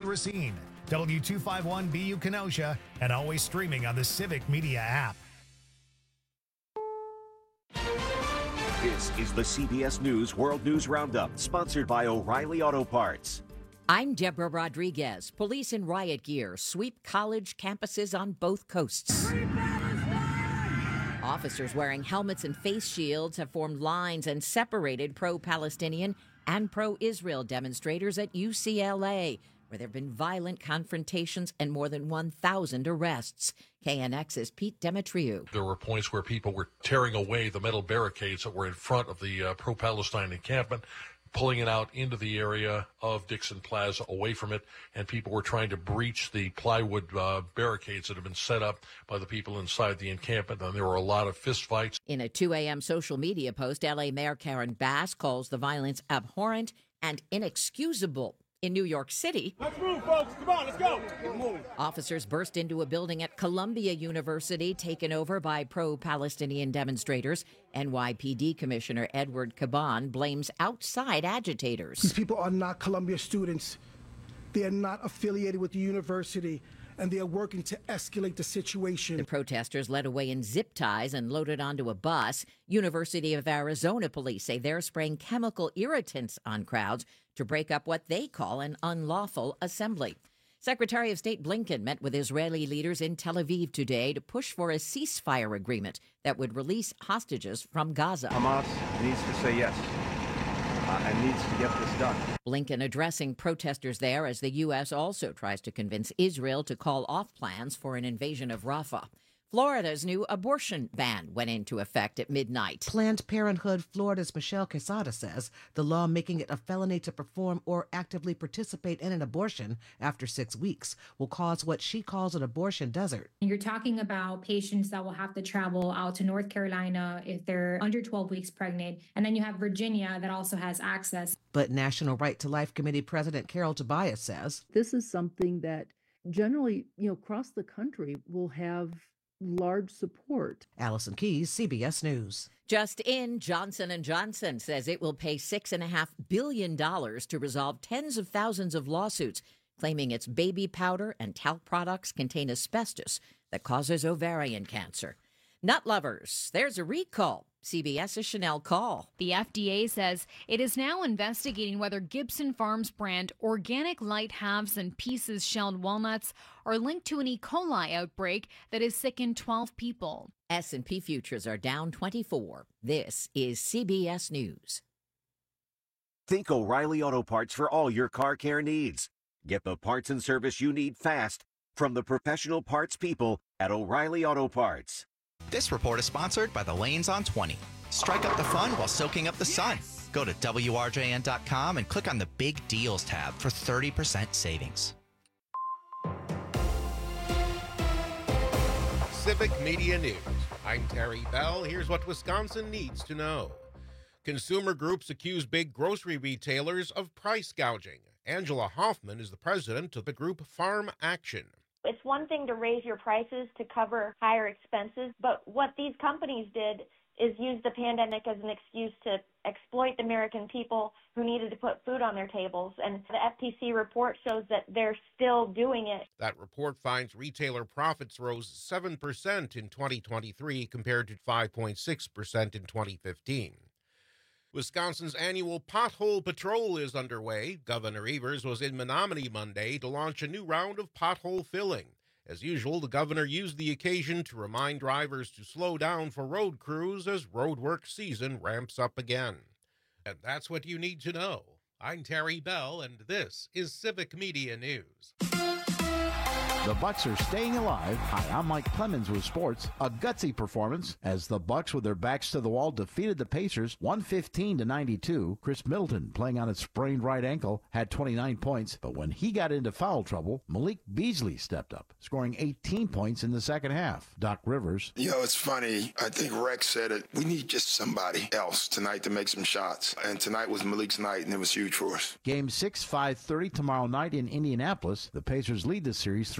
Racine, W251BU Kenosha, and always streaming on the Civic Media app. This is the CBS News World News Roundup, sponsored by O'Reilly Auto Parts. I'm Deborah Rodriguez. Police in riot gear sweep college campuses on both coasts. Officers wearing helmets and face shields have formed lines and separated pro-Palestinian and pro-Israel demonstrators at UCLA, where there have been violent confrontations and more than 1,000 arrests. KNX's Pete Demetriou. There were points where people were tearing away the metal barricades that were in front of the pro-Palestine encampment, pulling it out into the area of Dixon Plaza, away from it, and people were trying to breach the plywood barricades that have been set up by the people inside the encampment, and there were a lot of fistfights. In a 2 a.m. social media post, L.A. Mayor Karen Bass calls the violence abhorrent and inexcusable. In New York City, let's move, folks. Come on, let's go. Officers burst into a building at Columbia University, taken over by pro-Palestinian demonstrators. NYPD Commissioner Edward Caban blames outside agitators. These people are not Columbia students. They are not affiliated with the university, and they are working to escalate the situation. The protesters led away in zip ties and loaded onto a bus. University of Arizona police say they're spraying chemical irritants on crowds to break up what they call an unlawful assembly. Secretary of State Blinken met with Israeli leaders in Tel Aviv today to push for a ceasefire agreement that would release hostages from Gaza. Hamas needs to say yes and needs to get this done. Blinken addressing protesters there as the U.S. also tries to convince Israel to call off plans for an invasion of Rafah. Florida's new abortion ban went into effect at midnight. Planned Parenthood Florida's Michelle Quesada says the law making it a felony to perform or actively participate in an abortion after 6 weeks will cause what she calls an abortion desert. You're talking about patients that will have to travel out to North Carolina if they're under 12 weeks pregnant. And then you have Virginia that also has access. But National Right to Life Committee President Carol Tobias says this is something that generally, across the country will have large support. Allison Keyes, CBS News. Just in, Johnson & Johnson says it will pay $6.5 billion to resolve tens of thousands of lawsuits claiming its baby powder and talc products contain asbestos that causes ovarian cancer. Nut lovers, there's a recall. CBS's Chanel Call. The FDA says it is now investigating whether Gibson Farms brand Organic Light Halves and Pieces shelled walnuts are linked to an E. coli outbreak that has sickened 12 people. S&P futures are down 24. This is CBS News. Think O'Reilly Auto Parts for all your car care needs. Get the parts and service you need fast from the professional parts people at O'Reilly Auto Parts. This report is sponsored by the Lanes on 20. Strike up the fun while soaking up the sun. Go to WRJN.com and click on the Big Deals tab for 30% savings. Civic Media News. I'm Terry Bell. Here's what Wisconsin needs to know. Consumer groups accuse big grocery retailers of price gouging. Angela Hoffman is the president of the group Farm Action. It's one thing to raise your prices to cover higher expenses, but what these companies did is use the pandemic as an excuse to exploit the American people who needed to put food on their tables. And the FTC report shows that they're still doing it. That report finds retailer profits rose 7% in 2023 compared to 5.6% in 2015. Wisconsin's annual Pothole Patrol is underway. Governor Evers was in Menominee Monday to launch a new round of pothole filling. As usual, the governor used the occasion to remind drivers to slow down for road crews as roadwork season ramps up again. And that's what you need to know. I'm Terry Bell, and this is Civic Media News. The Bucks are staying alive. Hi, I'm Mike Clemens with sports. A gutsy performance as the Bucks, with their backs to the wall, defeated the Pacers 115-92. Chris Middleton, playing on his sprained right ankle, had 29 points, but when he got into foul trouble, Malik Beasley stepped up, scoring 18 points in the second half. Doc Rivers. It's funny. I think Rex said it. We need just somebody else tonight to make some shots. And tonight was Malik's night, and it was huge for us. Game 6, 5:30 tomorrow night in Indianapolis. The Pacers lead the series 3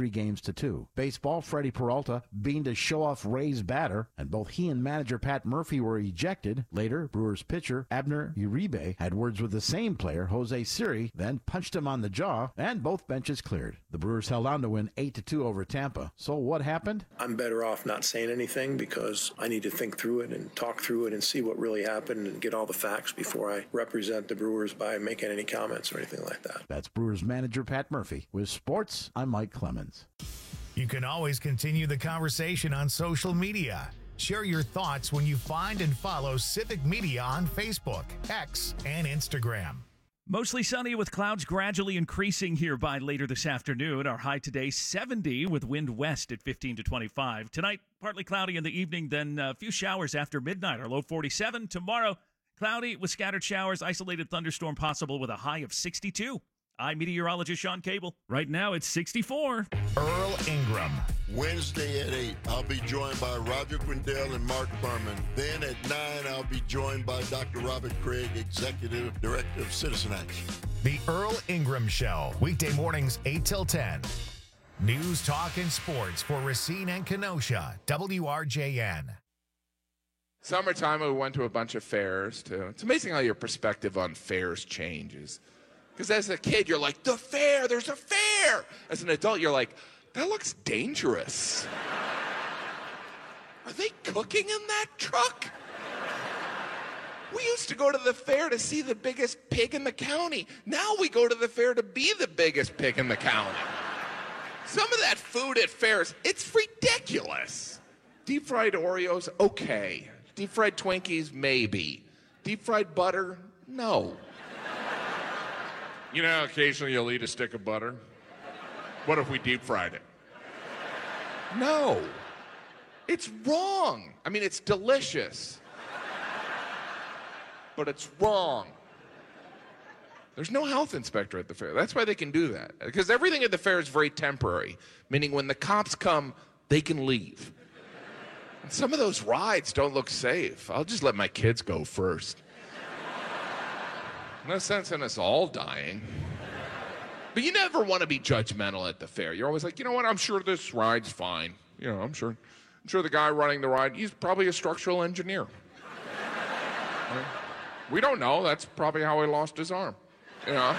3-2. Baseball, Freddie Peralta being to show off Ray's batter, and both he and manager Pat Murphy were ejected. Later, Brewers pitcher Abner Uribe had words with the same player, Jose Siri, then punched him on the jaw, and both benches cleared. The Brewers held on to win 8-2 over Tampa. So what happened? I'm better off not saying anything because I need to think through it and talk through it and see what really happened and get all the facts before I represent the Brewers by making any comments or anything like that. That's Brewers manager Pat Murphy. With sports, I'm Mike Clemens. You can always continue the conversation on social media. Share your thoughts when you find and follow Civic Media on Facebook, X, and Instagram. Mostly sunny with clouds gradually increasing here by later this afternoon. Our high today, 70 with wind west at 15 to 25. Tonight, partly cloudy in the evening, then a few showers after midnight. Our low 47. Tomorrow, cloudy with scattered showers, isolated thunderstorm possible with a high of 62. I'm meteorologist Sean Cable. Right now, it's 64. Earl Ingram. Wednesday at 8, I'll be joined by Roger Quindell and Mark Furman. Then at 9, I'll be joined by Dr. Robert Craig, Executive Director of Citizen Action. The Earl Ingram Show, weekday mornings 8 till 10. News, talk, and sports for Racine and Kenosha, WRJN. Summertime, we went to a bunch of fairs, too. It's amazing how your perspective on fairs changes. Because as a kid, you're like, the fair, there's a fair. As an adult, you're like, that looks dangerous. Are they cooking in that truck? We used to go to the fair to see the biggest pig in the county. Now we go to the fair to be the biggest pig in the county. Some of that food at fairs, it's ridiculous. Deep fried Oreos, okay. Deep fried Twinkies, maybe. Deep fried butter, no. You know, occasionally you'll eat a stick of butter. What if we deep fried it? No. It's wrong. I mean, it's delicious. But it's wrong. There's no health inspector at the fair. That's why they can do that. Because everything at the fair is very temporary, meaning when the cops come, they can leave. And some of those rides don't look safe. I'll just let my kids go first. No sense in us all dying. But you never want to be judgmental at the fair. You're always like, you know what, I'm sure this ride's fine. You know, I'm sure the guy running the ride, he's probably a structural engineer. Right? We don't know. That's probably how he lost his arm. You know?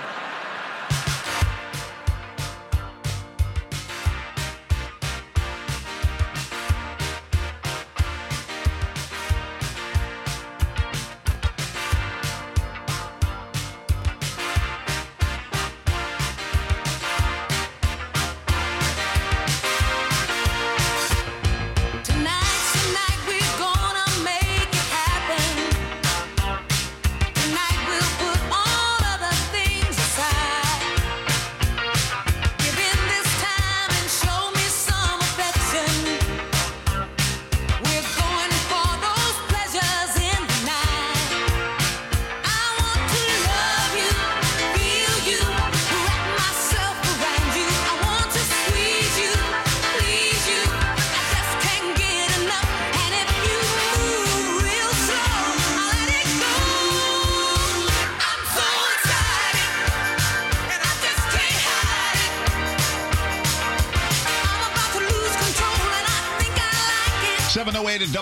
At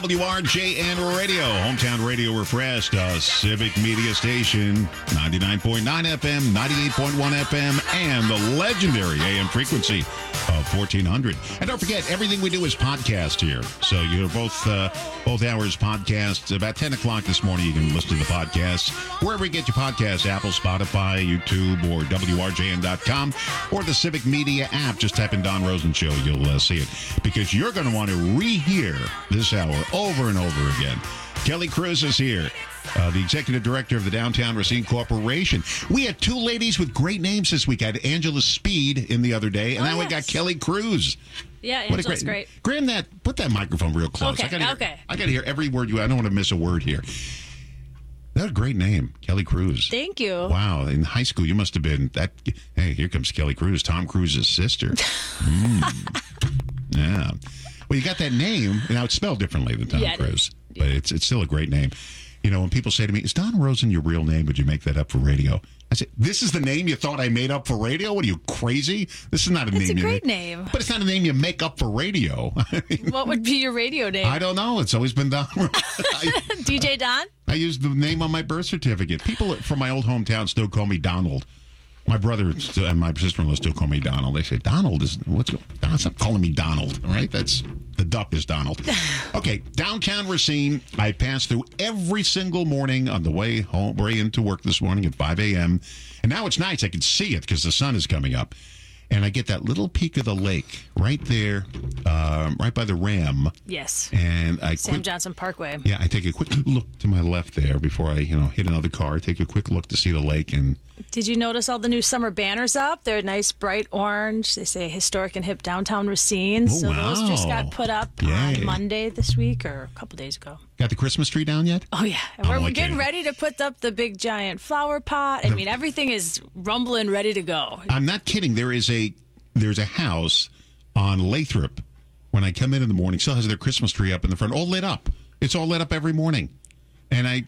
WRJN Radio, hometown radio refreshed, Civic Media Station, 99.9 FM, 98.1 FM, and the legendary AM frequency of 1400. And don't forget, everything we do is podcast here. So you have both hours podcast. About 10 o'clock this morning, you can listen to the podcast wherever you get your podcasts, Apple, Spotify, YouTube, or WRJN.com, or the Civic Media app. Just type in Don Rosen Show. You'll see it. Because you're going to want to rehear this hour over and over again. Kelly Cruz is here, the executive director of the Downtown Racine Corporation. We had two ladies with great names this week. I had Angela Speed in the other day, and now we got Kelly Cruz. Yeah, Angela's great. Graham, put that microphone real close. Okay, I got to hear every word I don't want to miss a word here. That's a great name, Kelly Cruz. Thank you. Wow, in high school you must have been that. Hey, here comes Kelly Cruz, Tom Cruise's sister. Yeah. Well, you got that name. Now, it's spelled differently than Tom Cruise, but it's still a great name. You know, when people say to me, is Don Rosen your real name? Would you make that up for radio? I said, this is the name you thought I made up for radio? What are you, crazy? This is not a name. It's a great name. But it's not a name you make up for radio. What would be your radio name? I don't know. It's always been Don. DJ Don? I used the name on my birth certificate. People from my old hometown still call me Donald. My brother and my sister-in-law still call me Donald. They say, Donald is, stop calling me Donald, all right? That's, the duck is Donald. Okay, downtown Racine, I passed through every single morning on the way home, way into work this morning at 5 a.m. And now it's nice. I can see it because the sun is coming up. And I get that little peak of the lake right there, right by the Ram. Yes. And Sam Johnson Parkway. Yeah, I take a quick look to my left there before I, hit another car. Take a quick look to see the lake. And did you notice all the new summer banners up? They're nice, bright orange. They say historic and hip downtown Racine. Oh, so wow. those just got put up on Monday this week or a couple days ago. Got the Christmas tree down yet? Oh, yeah. We're getting ready to put up the big giant flower pot. I mean, everything is rumbling, ready to go. I'm not kidding. There's a house on Lathrop. When I come in the morning, still has their Christmas tree up in the front, all lit up. It's all lit up every morning. And I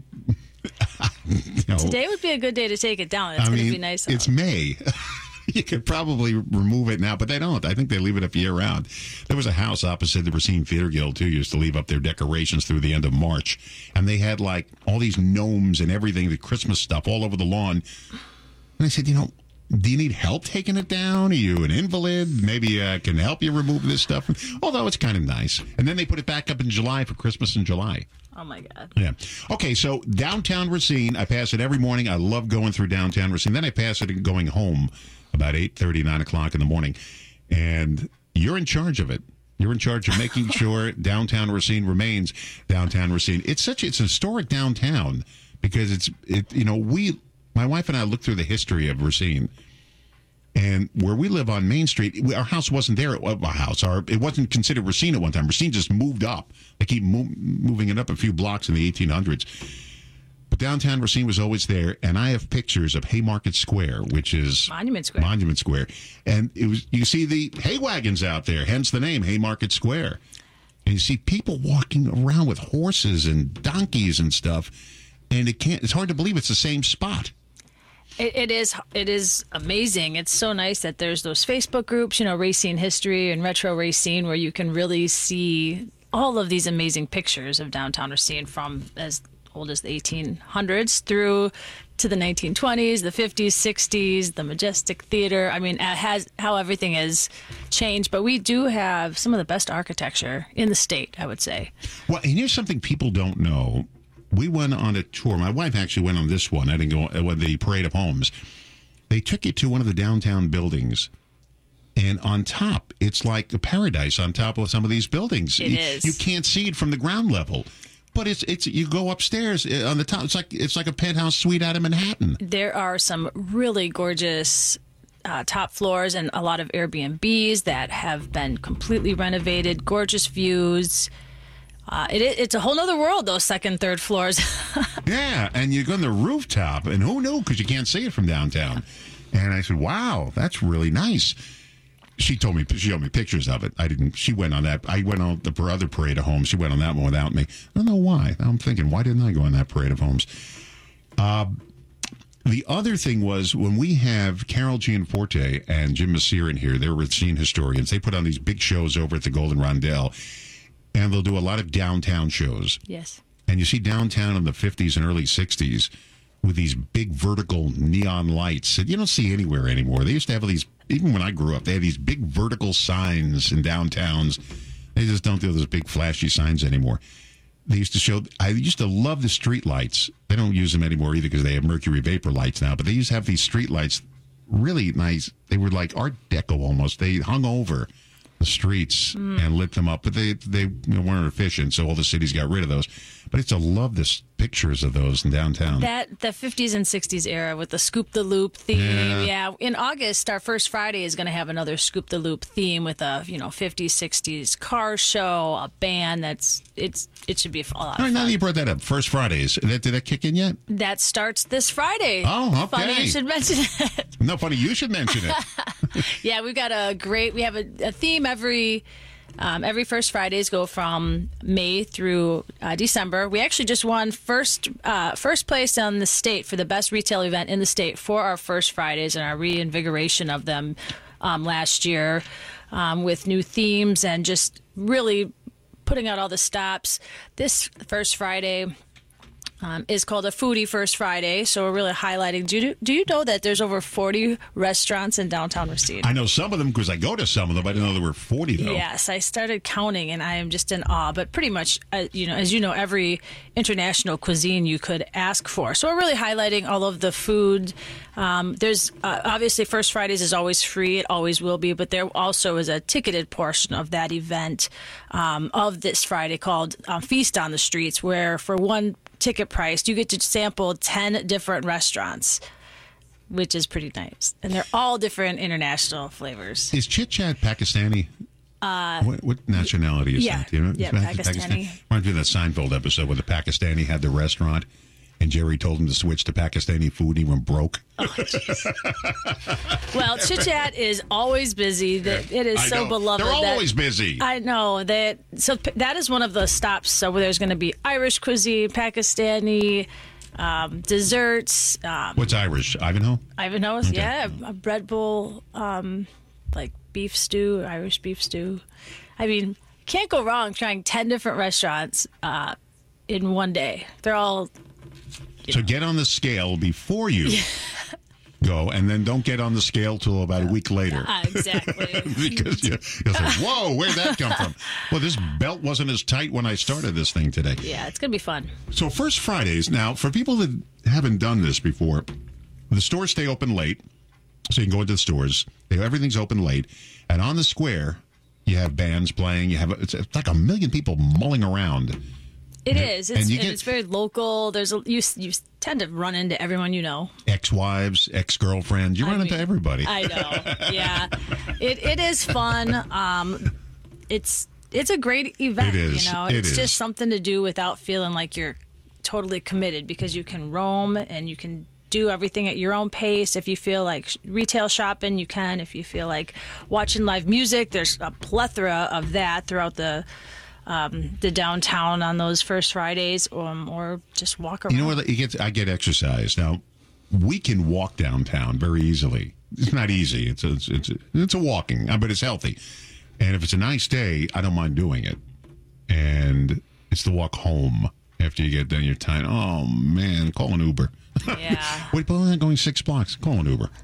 Today would be a good day to take it down. It's going to be nice out. It's May. You could probably remove it now, but they don't. I think they leave it up year round. There was a house opposite the Racine Theater Guild, too, used to leave up their decorations through the end of March. And they had, like, all these gnomes and everything, the Christmas stuff all over the lawn. And I said, do you need help taking it down? Are you an invalid? Maybe I can help you remove this stuff. Although it's kind of nice. And then they put it back up in July for Christmas in July. Oh, my God. Yeah. Okay, so downtown Racine, I pass it every morning. I love going through downtown Racine. Then I pass it and going home about 8:30, 9 o'clock in the morning. And you're in charge of it. You're in charge of making sure downtown Racine remains downtown Racine. It's an historic downtown because my wife and I looked through the history of Racine. And where we live on Main Street, our house wasn't there. It wasn't considered Racine at one time. Racine just moved up. They keep moving it up a few blocks in the 1800s. But downtown Racine was always there. And I have pictures of Haymarket Square, which is Monument Square. Monument Square. And you see the hay wagons out there, hence the name Haymarket Square. And you see people walking around with horses and donkeys and stuff. And it's hard to believe it's the same spot. It is amazing. It's so nice that there's those Facebook groups, Racine History and Retro Racine, where you can really see all of these amazing pictures of downtown Racine from as old as the 1800s through to the 1920s, the 50s, 60s, the Majestic Theater. I mean, how everything has changed. But we do have some of the best architecture in the state, I would say. Well, and here's something people don't know. We went on a tour. My wife actually went on this one. I didn't go with the Parade of Homes. They took you to one of the downtown buildings, and on top, it's like a paradise on top of some of these buildings. It is. You can't see it from the ground level, but it's you go upstairs on the top. It's like a penthouse suite out of Manhattan. There are some really gorgeous top floors and a lot of Airbnbs that have been completely renovated. Gorgeous views. It's a whole other world, those second, third floors. Yeah, and you go on the rooftop, and who knew? Because you can't see it from downtown. And I said, wow, that's really nice. She showed me pictures of it. I didn't. She went on that. I went on the other Parade of Homes. She went on that one without me. I don't know why. I'm thinking, why didn't I go on that Parade of Homes? The other thing was when we have Carol Gianforte and Jim Messere in here, they're Racine historians. They put on these big shows over at the Golden Rondelle. And they'll do a lot of downtown shows. Yes. And you see downtown in the 50s and early 60s with these big vertical neon lights that you don't see anywhere anymore. They used to have these, even when I grew up, they had these big vertical signs in downtowns. They just don't do those big flashy signs anymore. They used to show, I used to love the street lights. They don't use them anymore either because they have mercury vapor lights now. But they used to have these street lights, really nice. They were like Art Deco almost. They hung over the streets and lit them up, but they weren't efficient, so all the cities got rid of those. But I used to love the pictures of those in downtown. The 50s and 60s era with the Scoop the Loop theme. Yeah. In August, our first Friday is going to have another Scoop the Loop theme with a 50s, 60s car show, a band. It should be a lot of fun. Now that you brought that up, first Fridays, did that kick in yet? That starts this Friday. Oh, okay. Funny you should mention it. No, funny you should mention it. Yeah, we have a theme every Every first Fridays go from May through December. We actually just won first place on the state for the best retail event in the state for our first Fridays and our reinvigoration of them last year with new themes and just really putting out all the stops. This first Friday is called a Foodie First Friday, so we're really highlighting. Do you know that there's over 40 restaurants in downtown Racine? I know some of them because I go to some of them. I didn't know there were 40, though. Yes, I started counting, and I am just in awe. But pretty much, as you know, every international cuisine you could ask for. So we're really highlighting all of the food. There's obviously First Fridays is always free. It always will be. But there also is a ticketed portion of that event of this Friday called Feast on the Streets, where for one ticket price, you get to sample 10 different restaurants, which is pretty nice. And they're all different international flavors. Is Chit Chat Pakistani? What nationality is that? Do you know? Yeah, Pakistani. Reminds me of that Seinfeld episode where the Pakistani had the restaurant and Jerry told him to switch to Pakistani food. He went broke. Oh, well, Chit Chat is always busy. It is so beloved. They're always busy. I know that. So that is one of the stops. So there's going to be Irish cuisine, Pakistani, desserts. What's Irish? Ivanhoe? Ivanhoe's, Okay. yeah. A bread bowl, like beef stew, Irish beef stew. I mean, can't go wrong trying 10 different restaurants in one day. They're all... So get on the scale before you go, and then don't get on the scale till about a week later. Exactly. Because you'll say, whoa, where'd that come from? Well, this belt wasn't as tight when I started this thing today. Yeah, it's going to be fun. So First Fridays, now, for people that haven't done this before, the stores stay open late, so you can go into the stores. Everything's open late. And on the square, you have bands playing. It's like 1 million people mulling around. It is. It's very local. You tend to run into everyone you know. Ex-wives, ex-girlfriends. You run into everybody. I know. Yeah. It is fun. It's a great event. It is. It's just something to do without feeling like you're totally committed, because you can roam and you can do everything at your own pace. If you feel like retail shopping, you can. If you feel like watching live music, there's a plethora of that throughout the downtown on those First Fridays, or just walk around. You know what? I get exercise. Now, we can walk downtown very easily. It's not easy. It's a walking, but it's healthy. And if it's a nice day, I don't mind doing it. And it's the walk home after you get done. You're tired. Oh man, call an Uber. Yeah. Wait, but I'm going 6 blocks. Call an Uber.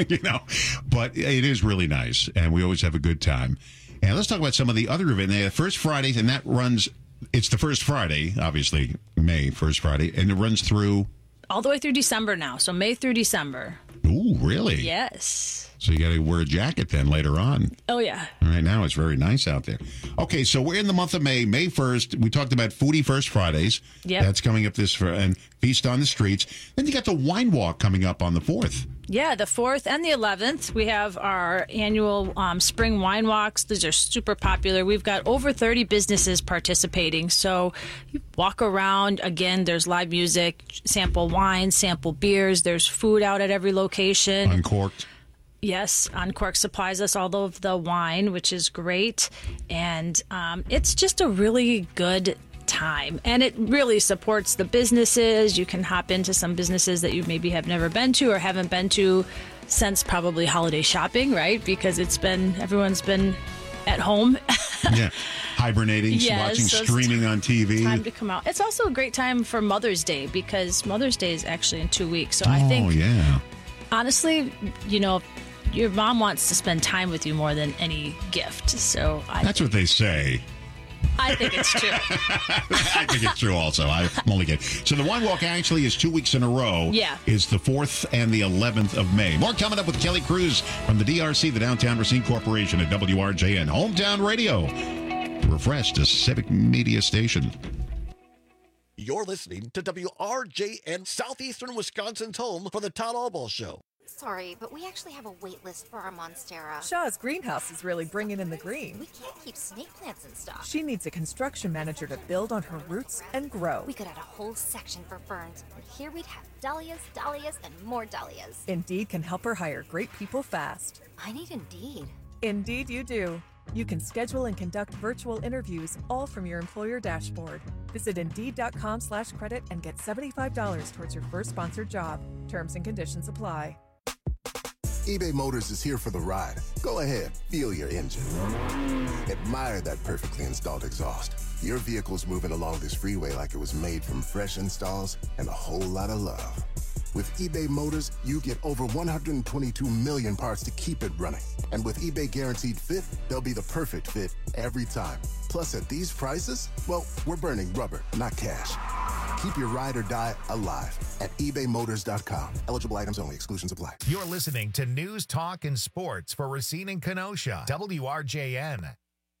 But it is really nice, and we always have a good time. And let's talk about some of the other events. They have First Fridays, and that runs, it's the first Friday, obviously, May, first Friday, and it runs through... all the way through December now, so May through December. Ooh, really? Yes. So you got to wear a jacket then later on. Oh, yeah. Right now, it's very nice out there. Okay, so we're in the month of May, May 1st. We talked about Foodie First Fridays. Yep. That's coming up and Feast on the Streets. Then you got the Wine Walk coming up on the 4th. Yeah, the 4th and the 11th. We have our annual spring wine walks. These are super popular. We've got over 30 businesses participating. So you walk around. Again, there's live music, sample wine, sample beers. There's food out at every location. Uncorked. Yes, Uncorked supplies us all of the wine, which is great. And it's just a really good time. And it really supports the businesses. You can hop into some businesses that you maybe have never been to or haven't been to since probably holiday shopping, right? Because everyone's been at home. Yeah. Hibernating, Yes, watching so it's streaming on TV. Time to come out. It's also a great time for Mother's Day, because Mother's Day is actually in 2 weeks. So I think, yeah. honestly, your mom wants to spend time with you more than any gift. So That's what they say. I think it's true. I think it's true also. I'm only kidding. So the Wine Walk actually is 2 weeks in a row. Yeah. It's the 4th and the 11th of May. More coming up with Kelly Cruz from the DRC, the Downtown Racine Corporation at WRJN Hometown Radio. Refreshed, a civic media station. You're listening to WRJN, Southeastern Wisconsin's home for the Todd Albaugh Show. Sorry, but we actually have a wait list for our Monstera. Shaw's greenhouse is really bringing in the green. We can't keep snake plants in stock. She needs a construction manager to build on her roots and grow. We could add a whole section for ferns, and here we'd have dahlias, dahlias, and more dahlias. Indeed can help her hire great people fast. I need Indeed. Indeed you do. You can schedule and conduct virtual interviews all from your employer dashboard. Visit Indeed.com/credit and get $75 towards your first sponsored job. Terms and conditions apply. eBay Motors is here for the ride. Go ahead, feel your engine. Admire that perfectly installed exhaust. Your vehicle's moving along this freeway like it was made from fresh installs and a whole lot of love. With eBay Motors, you get over 122 million parts to keep it running. And with eBay Guaranteed Fit, they'll be the perfect fit every time. Plus, at these prices, well, we're burning rubber, not cash. Keep your ride or die alive at ebaymotors.com. Eligible items only. Exclusions apply. You're listening to News, Talk, and Sports for Racine and Kenosha. WRJN.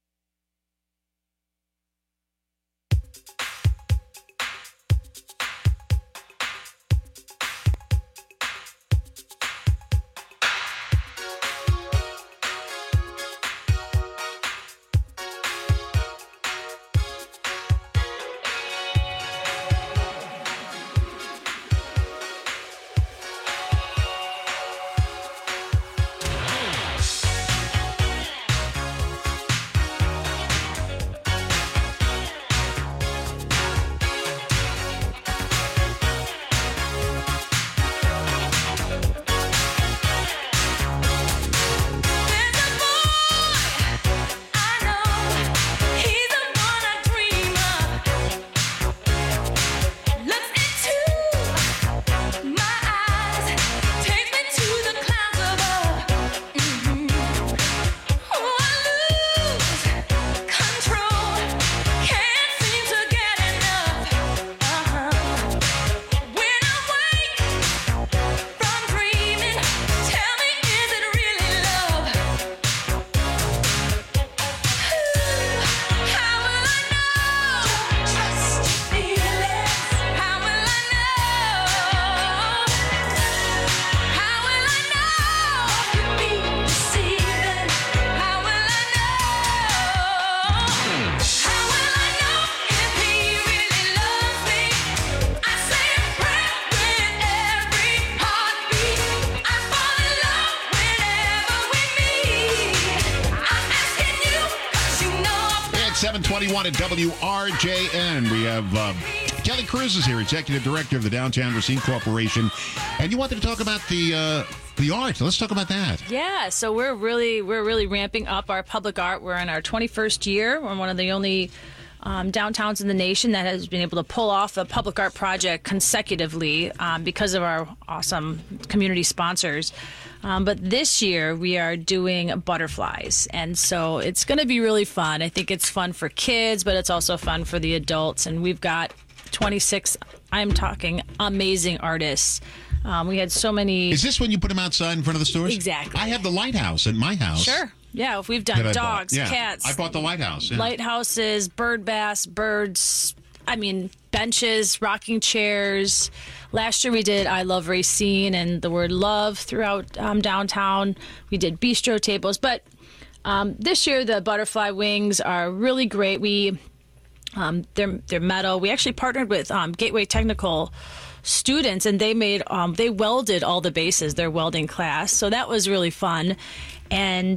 At 7:21 at WRJN, we have Kelly Cruz is here, Executive Director of the Downtown Racine Corporation, and you wanted to talk about the art. Let's talk about that. Yeah, so we're really ramping up our public art. We're in our 21st year. We're one of the only downtowns in the nation that has been able to pull off a public art project consecutively because of our awesome community sponsors. But this year we are doing butterflies, and so it's going to be really fun. I think it's fun for kids, but it's also fun for the adults. And we've got 26, I'm talking amazing artists. We had so many. Is this when you put them outside in front of the stores? Exactly. I have the lighthouse at my house. Sure. Yeah, if we've done dogs, cats. I bought the lighthouse. Yeah. Lighthouses, bird baths, birds, benches, rocking chairs. Last year we did I Love Racine and the word love throughout downtown. We did bistro tables. But this year the butterfly wings are really great. They're metal. We actually partnered with Gateway Technical students, and they made they welded all the bases, their welding class. So that was really fun. And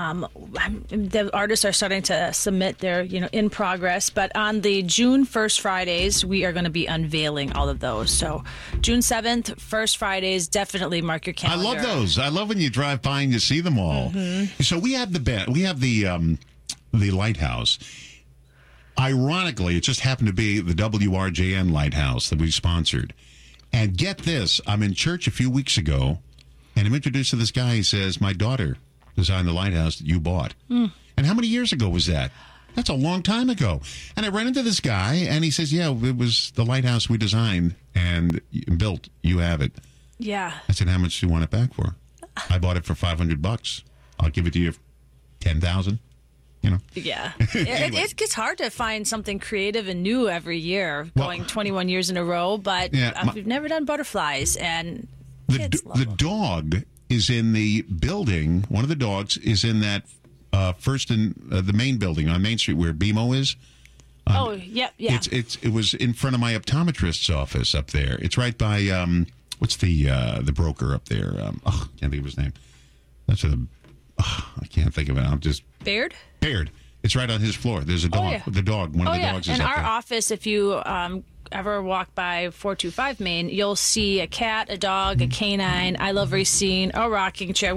the artists are starting to submit their, in progress. But on the June 1st Fridays, we are going to be unveiling all of those. So June 7th, first Fridays, definitely mark your calendar. I love those. I love when you drive by and you see them all. Mm-hmm. So we have the lighthouse. Ironically, it just happened to be the WRJN lighthouse that we sponsored. And get this, I'm in church a few weeks ago, and I'm introduced to this guy. He says, my daughter designed the lighthouse that you bought. And how many years ago was that? That's a long time ago. And I ran into this guy, and he says, yeah, it was the lighthouse we designed and built. You have it. Yeah. I said, how much do you want it back for? I bought it for $500. I'll give it to you for $10,000. Yeah. Anyway. It gets hard to find something creative and new every year, going 21 years in a row, but we've never done butterflies, and kids love them. The dog is in the building. One of the dogs is in that first in the main building on Main Street where BMO is. Yeah. It was in front of my optometrist's office up there. It's right by what's the broker up there? Can't think of his name. That's where I can't think of it. I'm just... Baird? Baird. It's right on his floor. There's a dog. Oh, yeah. The dog. One of the dogs is in up our there. office, if you ever walk by 425 Main, you'll see a cat, a dog, a canine, I Love Racine, a rocking chair.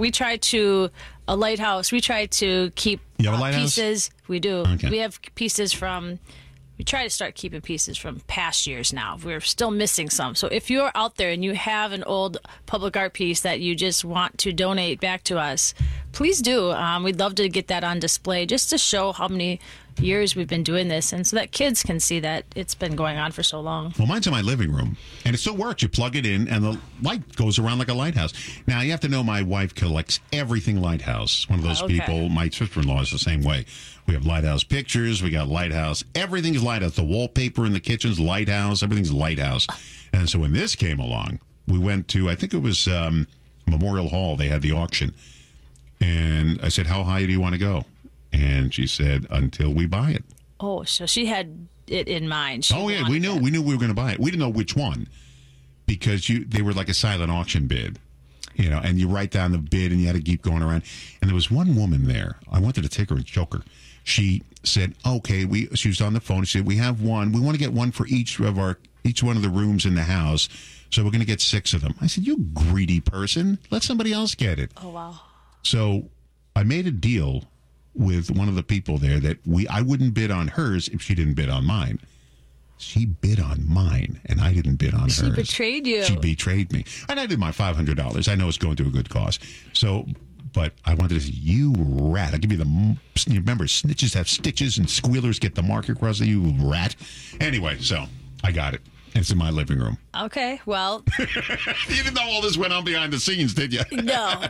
A lighthouse. We try to keep You have a lighthouse? pieces. We do. Okay. We have pieces from... We try to start keeping pieces from past years now. We're still missing some. So if you're out there and you have an old public art piece that you just want to donate back to us, please do. We'd love to get that on display just to show how many years we've been doing this and so that kids can see that it's been going on for so long. Well, mine's in my living room, and it still works. You plug it in, and the light goes around like a lighthouse. Now, you have to know my wife collects everything lighthouse. One of those people. My sister-in-law is the same way. We have lighthouse pictures. We got lighthouse. Everything's lighthouse. The wallpaper in the kitchen's lighthouse. Everything's lighthouse. And so when this came along, we went to, I think it was Memorial Hall. They had the auction. And I said, how high do you want to go? And she said, until we buy it. Oh, so she had it in mind. We knew we were going to buy it. We didn't know which one because they were like a silent auction bid, and you write down the bid and you had to keep going around. And there was one woman there. I wanted to take her and choke her. She said, okay, she was on the phone. She said, we have one. We want to get one for each one of the rooms in the house. So we're going to get 6 of them. I said, you greedy person. Let somebody else get it. Oh, wow. So I made a deal with one of the people there that I wouldn't bid on hers if she didn't bid on mine. She bid on mine, and I didn't bid on hers. She betrayed you. She betrayed me. And I did my $500. I know it's going to a good cause. So, but I wanted to say, you rat. I'll give you you remember, snitches have stitches and squealers get the mark across you rat. Anyway, so I got it. It's in my living room. Okay, well. You didn't know all this went on behind the scenes, did you? No.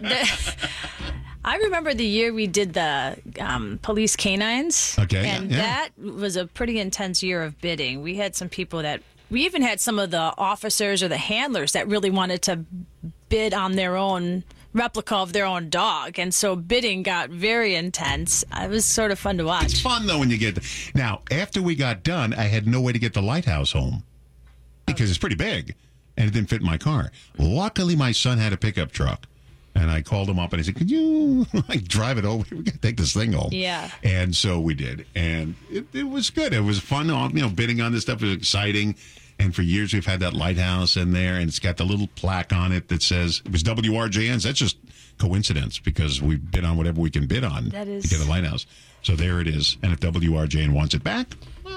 I remember the year we did the police canines. Okay. And that was a pretty intense year of bidding. We had some people we even had some of the officers or the handlers that really wanted to bid on their own replica of their own dog. And so bidding got very intense. It was sort of fun to watch. It's fun, though, when you get... Now, after we got done, I had no way to get the lighthouse home because it's pretty big and it didn't fit in my car. Luckily, my son had a pickup truck. And I called him up and I said, could you drive it over? We got to take this thing home. Yeah. And so we did. And it was good. It was fun. Bidding on this stuff was exciting. And for years we've had that lighthouse in there. And it's got the little plaque on it that says it was WRJN's. That's just coincidence because we bid on whatever we can bid on to get a lighthouse. So there it is. And if WRJN wants it back,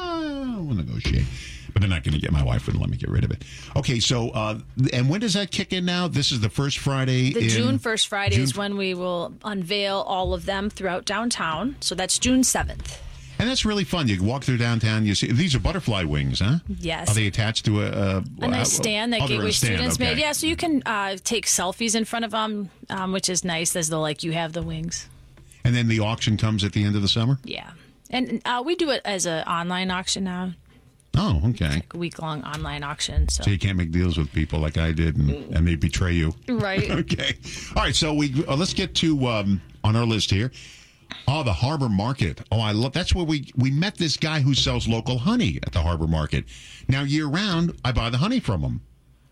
we'll negotiate. But they're not going to get, my wife wouldn't let me get rid of it. Okay, so, and when does that kick in now? This is the first Friday June 1st Friday is when we will unveil all of them throughout downtown. So that's June 7th. And that's really fun. You walk through downtown, you see, these are butterfly wings, huh? Yes. Are they attached to a nice stand that Gateway students okay. made? Yeah, so you can take selfies in front of them, which is nice, as though like you have the wings. And then the auction comes at the end of the summer? Yeah. And we do it as an online auction now. Oh, okay. It's like a week-long online auction. So you can't make deals with people like I did, and they betray you. Right. Okay. All right, so let's get to, on our list here, the Harbor Market. Oh, I love, that's where we met this guy who sells local honey at the Harbor Market. Now, year-round, I buy the honey from him.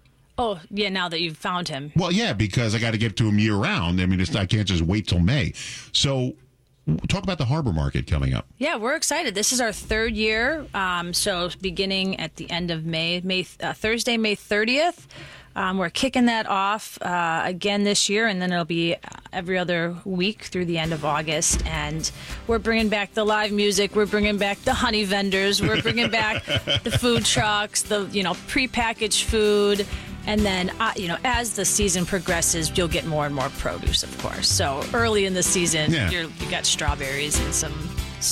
Oh, yeah, now that you've found him. Well, yeah, because I got to get to him year-round. I mean, I can't just wait till May. So... talk about the Harbor Market coming up. Yeah, we're excited. This is our 3rd year. So beginning at the end of Thursday, May 30th. We're kicking that off again this year, and then it'll be every other week through the end of August. And we're bringing back the live music. We're bringing back the honey vendors. We're bringing back the food trucks, the prepackaged food. And then, as the season progresses, you'll get more and more produce, of course. So early in the season, you got strawberries and some,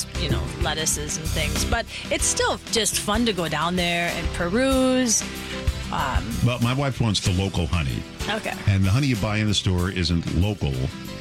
lettuces and things. But it's still just fun to go down there and peruse. Well, my wife wants the local honey. Okay. And the honey you buy in the store isn't local.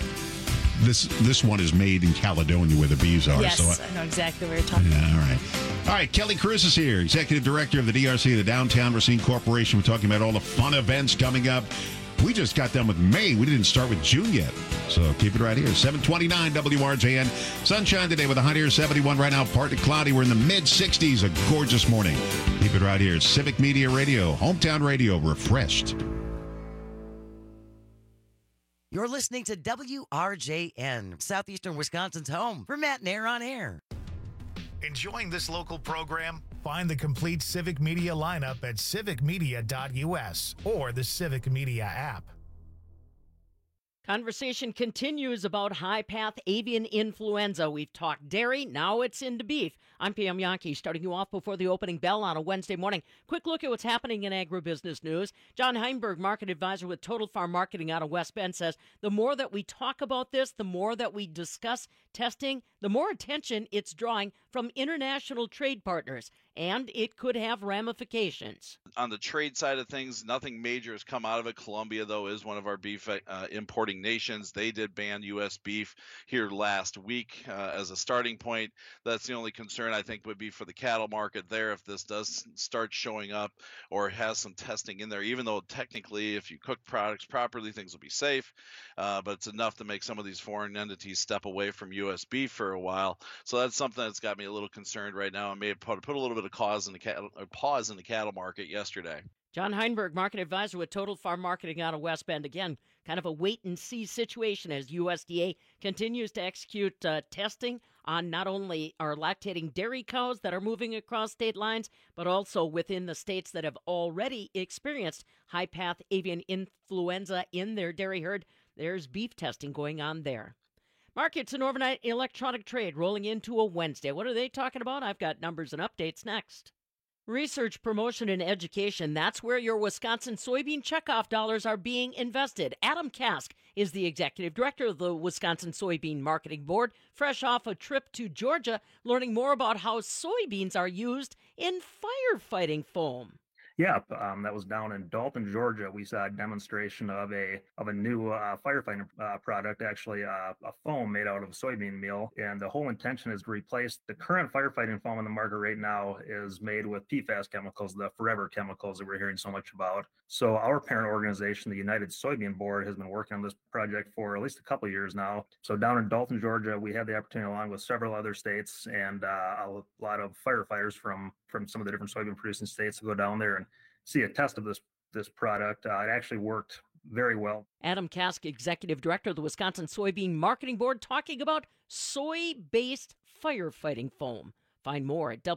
This one is made in Caledonia where the bees are. Yes, so I know exactly where you're talking about. All right. All right, Kelly Cruz is here, Executive Director of the DRC, the Downtown Racine Corporation. We're talking about all the fun events coming up. We just got done with May. We didn't start with June yet. So keep it right here. 729 WRJN. Sunshine today with a high near 71. Right now, partly cloudy. We're in the mid-60s. A gorgeous morning. Keep it right here. Civic Media Radio, Hometown Radio, refreshed. You're listening to WRJN, Southeastern Wisconsin's home for Matt and Air on Air. Enjoying this local program? Find the complete Civic Media lineup at civicmedia.us or the Civic Media app. Conversation continues about high-path avian influenza. We've talked dairy, now it's into beef. I'm Pam Yankee, starting you off before the opening bell on a Wednesday morning. Quick look at what's happening in agribusiness news. John Heinberg, market advisor with Total Farm Marketing out of West Bend, says the more that we talk about this, the more that we discuss testing, the more attention it's drawing from international trade partners, and it could have ramifications. On the trade side of things, nothing major has come out of it. Colombia, though, is one of our beef importing nations. They did ban U.S. beef here last week as a starting point. That's the only concern I think would be for the cattle market there if this does start showing up or has some testing in there, even though technically if you cook products properly, things will be safe. But it's enough to make some of these foreign entities step away from U.S. beef for a while. So that's something that's got me a little concerned right now and may have put a little bit of pause in the cattle market yesterday. John Heinberg, market advisor with Total Farm Marketing out of West Bend. Again, kind of a wait-and-see situation as USDA continues to execute testing on not only our lactating dairy cows that are moving across state lines, but also within the states that have already experienced high-path avian influenza in their dairy herd. There's beef testing going on there. Markets and overnight electronic trade rolling into a Wednesday. What are they talking about? I've got numbers and updates next. Research, promotion, and education. That's where your Wisconsin soybean checkoff dollars are being invested. Adam Kask is the executive director of the Wisconsin Soybean Marketing Board, fresh off a trip to Georgia, learning more about how soybeans are used in firefighting foam. Yeah, that was down in Dalton, Georgia. We saw a demonstration of a new firefighting product, actually a foam made out of soybean meal. And the whole intention is to replace the current firefighting foam in the market right now is made with PFAS chemicals, the forever chemicals that we're hearing so much about. So our parent organization, the United Soybean Board, has been working on this project for at least a couple of years now. So down in Dalton, Georgia, we had the opportunity, along with several other states and a lot of firefighters from some of the different soybean producing states, to go down there and see a test of this product. It actually worked very well. Adam Kask, executive director of the Wisconsin Soybean Marketing Board, talking about soy-based firefighting foam. Find more at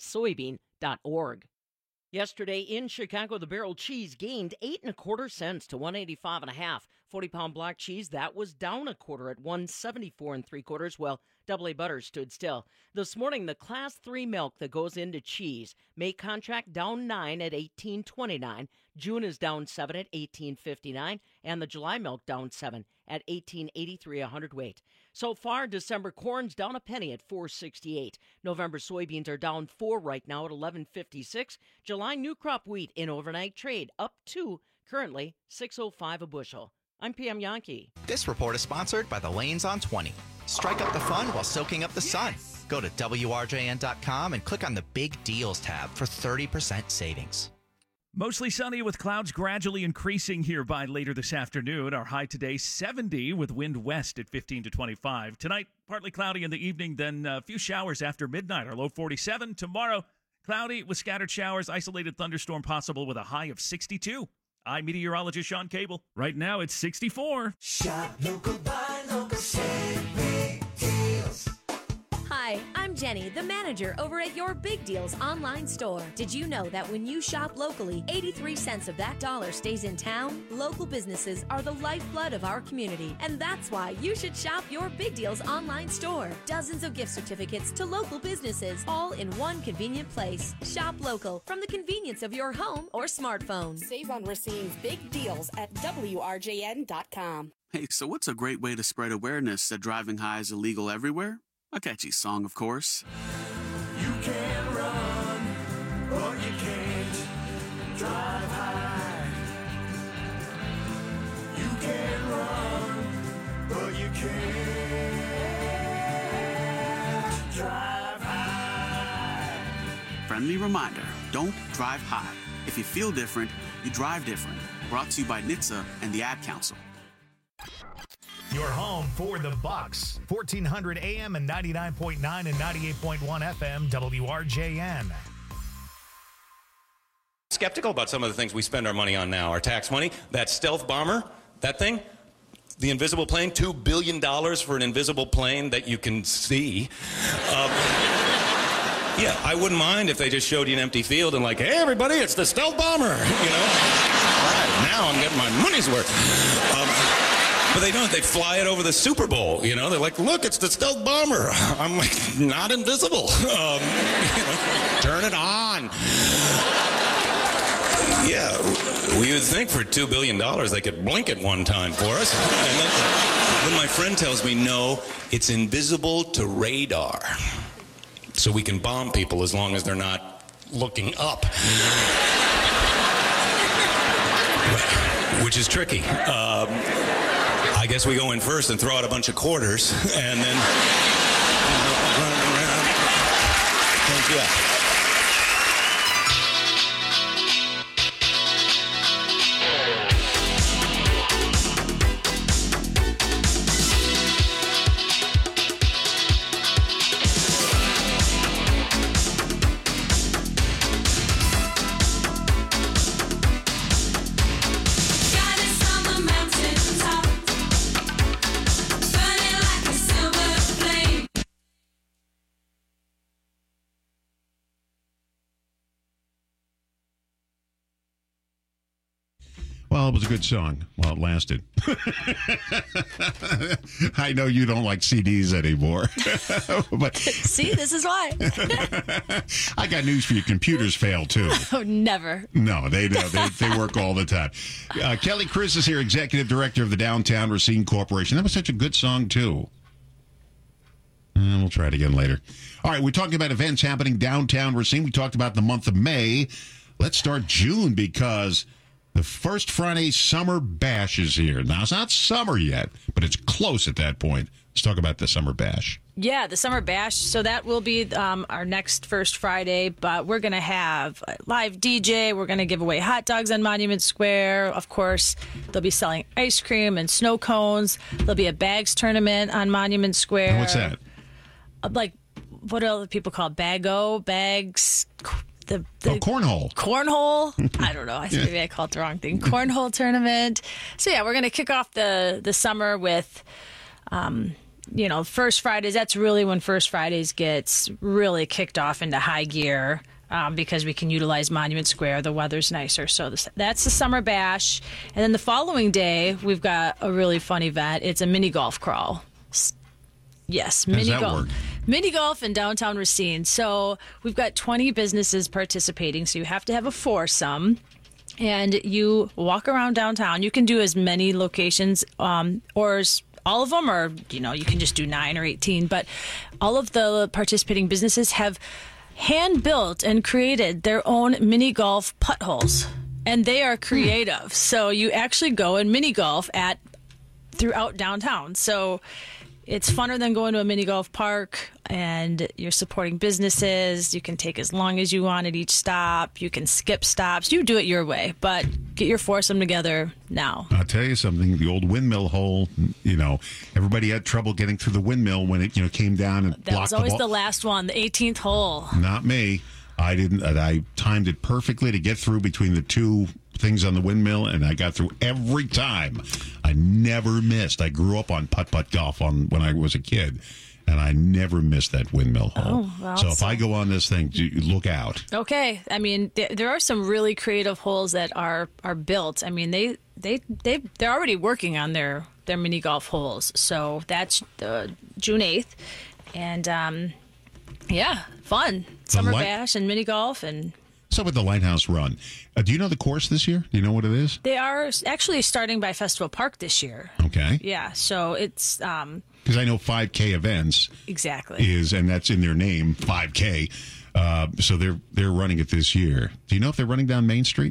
wisoybean.org. Yesterday in Chicago, the barrel cheese gained 8 1/4 cents to 185.5. 40-pound block cheese, that was down a quarter at 174 3/4. Well, double A butter stood still. This morning, the Class 3 milk that goes into cheese, May contract down 9 at 18.29. June is down 7 at 18.59, and the July milk down 7 at 18.83 a hundredweight. So far, December corn's down a penny at 4.68. November soybeans are down 4 right now at 11.56. July new crop wheat in overnight trade up 2, currently 6.05 a bushel. I'm Pam Yankee. This report is sponsored by the Lanes on 20. Strike up the fun while soaking up the sun. Go to WRJN.com and click on the Big Deals tab for 30% savings. Mostly sunny with clouds gradually increasing here by later this afternoon. Our high today, 70 with wind west at 15 to 25. Tonight, partly cloudy in the evening, then a few showers after midnight. Our low 47. Tomorrow, cloudy with scattered showers, isolated thunderstorm possible with a high of 62. I'm meteorologist Sean Cable. Right now, it's 64. Shop local, buy local, save big deals. Hi, I'm Jenny, the manager over at Your Big Deals online store. Did you know that when you shop locally, 83 cents of that dollar stays in town? Local businesses are the lifeblood of our community, and that's why you should shop Your Big Deals online store. Dozens of gift certificates to local businesses, all in one convenient place. Shop local from the convenience of your home or smartphone. Save on Racine's big deals at WRJN.com. Hey, so what's a great way to spread awareness that driving high is illegal everywhere? A catchy song, of course. You can run, but you can't drive high. You can run, but you can't drive high. Friendly reminder, don't drive high. If you feel different, you drive different. Brought to you by NHTSA and the Ad Council. Your home for the Bucks. 1400 AM and 99.9 and 98.1 FM, WRJN. Skeptical about some of the things we spend our money on now. Our tax money, that stealth bomber, that thing, The invisible plane, $2 billion for an invisible plane that you can see. Yeah, I wouldn't mind if they just showed you an empty field and like, hey, everybody, it's the stealth bomber, you know? All right, now I'm getting my money's worth. But they don't. They fly it over the Super Bowl, you know? They're like, look, it's the stealth bomber. I'm like, not invisible. You know, turn it on. Yeah, we would think for $2 billion they could blink at one time for us. And then my friend tells me, no, it's invisible to radar. So we can bomb people as long as they're not looking up. Which is tricky. I guess we go in first and throw out a bunch of quarters, and then run around. Thank you. Well, it was a good song while it lasted. I know you don't like CDs anymore. But see, this is why. I got news for you. Computers fail, too. Oh, never. No, they work all the time. Kelly Chris is here, Executive Director of the Downtown Racine Corporation. That was such a good song, too. We'll try it again later. All right, we're talking about events happening downtown Racine. We talked about the month of May. Let's start June because the first Friday Summer Bash is here. Now, it's not summer yet, but it's close at that point. Let's talk about the Summer Bash. Yeah, the Summer Bash. So that will be our next first Friday, but we're going to have a live DJ. We're going to give away hot dogs on Monument Square. Of course, they'll be selling ice cream and snow cones. There'll be a bags tournament on Monument Square. And what's that? Like, what do other people call it? Bags? Cornhole. Cornhole? I don't know. I think maybe I called it the wrong thing. Cornhole tournament. So, yeah, we're going to kick off the summer with, First Fridays. That's really when First Fridays gets really kicked off into high gear because we can utilize Monument Square. The weather's nicer. So that's the Summer Bash. And then the following day, we've got a really fun event. It's a mini golf crawl. Yes, mini golf. Mini golf in downtown Racine. So we've got 20 businesses participating. So you have to have a foursome, and you walk around downtown. You can do as many locations, or all of them, or you can just do 9 or 18. But all of the participating businesses have hand built and created their own mini golf putt holes, and they are creative. So you actually go and mini golf throughout downtown. So it's funner than going to a mini golf park, and you're supporting businesses. You can take as long as you want at each stop. You can skip stops. You do it your way, but get your foursome together now. I'll tell you something. The old windmill hole, everybody had trouble getting through the windmill when it, came down and blocked the ball. That was always the last one, the 18th hole. Not me. I didn't. I timed it perfectly to get through between the two things on the windmill, and I got through every time. I never missed. I grew up on putt-putt golf when I was a kid, and I never missed that windmill hole. Oh, well, so if I go on this thing, look out. Okay. I mean, there are some really creative holes that are built. I mean, they're already working on their mini golf holes. So that's June 8th, and yeah, fun. Summer Bash and mini golf and. So with the Lighthouse Run, do you know the course this year? Do you know what it is? They are actually starting by Festival Park this year. Okay. Yeah, so it's because I know 5K events exactly and that's in their name, 5K. So they're running it this year. Do you know if they're running down Main Street?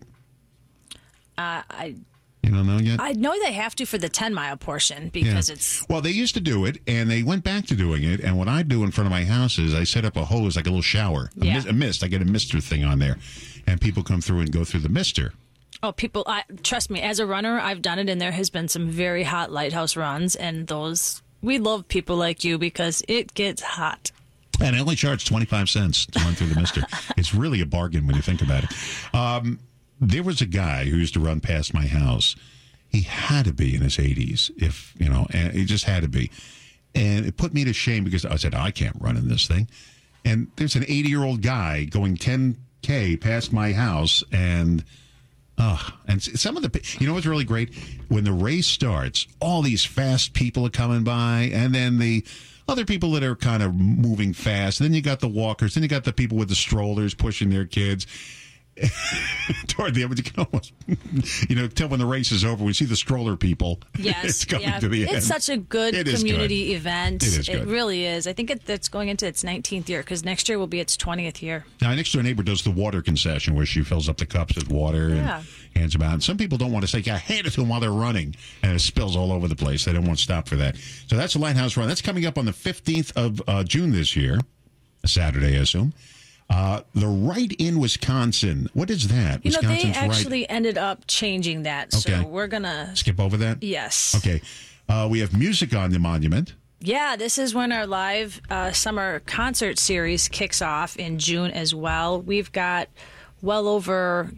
You don't know yet? I know they have to for the 10-mile portion because it's... Well, they used to do it, and they went back to doing it. And what I do in front of my house is I set up a hose, like a little shower, a mist. I get a mister thing on there, and people come through and go through the mister. Oh, trust me, as a runner, I've done it, and there has been some very hot Lighthouse runs, and we love people like you because it gets hot. And I only charge 25 cents to run through the mister. It's really a bargain when you think about it. There was a guy who used to run past my house. He had to be in his 80s, and he just had to be. And it put me to shame because I said, I can't run in this thing. And there's an 80-year-old guy going 10K past my house, and some of the, you know what's really great? When the race starts, all these fast people are coming by, and then the other people that are kind of moving fast. And then you got the walkers, then you got the people with the strollers pushing their kids. Toward the end, you can almost, tell when the race is over. We see the stroller people. Yes, it's coming to the end. It's such a good community event. It is good. It really is. I think it's going into its 19th year because next year will be its 20th year. Now, next door neighbor does the water concession where she fills up the cups with water and hands them out. And some people don't want to say, hand it to them while they're running, and it spills all over the place. They don't want to stop for that. So that's the Lighthouse Run. That's coming up on the 15th of June this year, a Saturday, I assume. The Right in Wisconsin. What is that? They actually ended up changing that. Okay. So we're going to skip over that? Yes. Okay. We have music on the monument. Yeah, this is when our live summer concert series kicks off in June as well. We've got well over,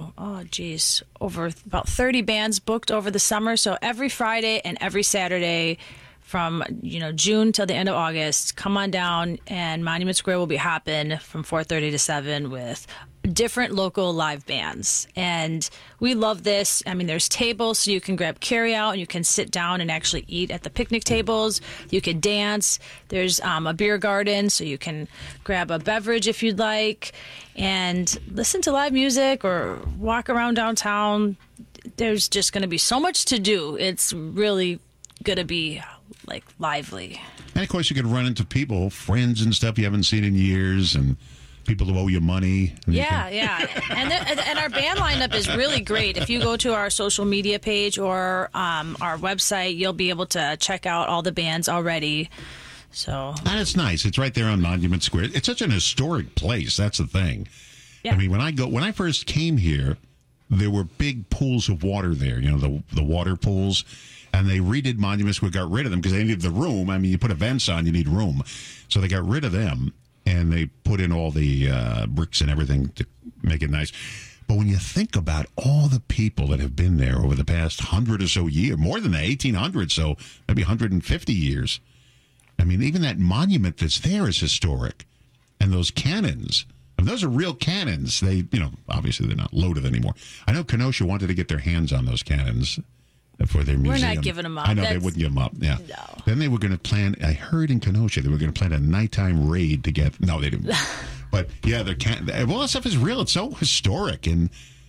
over about 30 bands booked over the summer. So every Friday and every Saturday from June till the end of August, come on down, and Monument Square will be hopping from 4:30 to 7 with different local live bands. And we love this. I mean, there's tables so you can grab carryout and you can sit down and actually eat at the picnic tables. You can dance. There's a beer garden so you can grab a beverage if you'd like and listen to live music or walk around downtown. There's just going to be so much to do. It's really going to be lively. And of course you could run into people, friends and stuff you haven't seen in years, and people who owe you money. Yeah. And our band lineup is really great. If you go to our social media page or our website, you'll be able to check out all the bands already. So, and it's nice. It's right there on Monument Square. It's such an historic place. That's the thing. Yeah. I mean, when I first came here, there were big pools of water there. The water pools. And they redid Monument Square, got rid of them because they needed the room. I mean, you put events on, you need room. So they got rid of them, and they put in all the bricks and everything to make it nice. But when you think about all the people that have been there over the past 100 or so years, more than that, 1,800, so maybe 150 years. I mean, even that monument that's there is historic. And those cannons, I mean, those are real cannons. They, obviously they're not loaded anymore. I know Kenosha wanted to get their hands on those cannons for their museum. We're not giving them up. I know they wouldn't give them up. Yeah. No. Then they were going to plan. I heard in Kenosha they were going to plan a nighttime raid to get. No, they didn't. But yeah, well, that stuff is real. It's so historic, and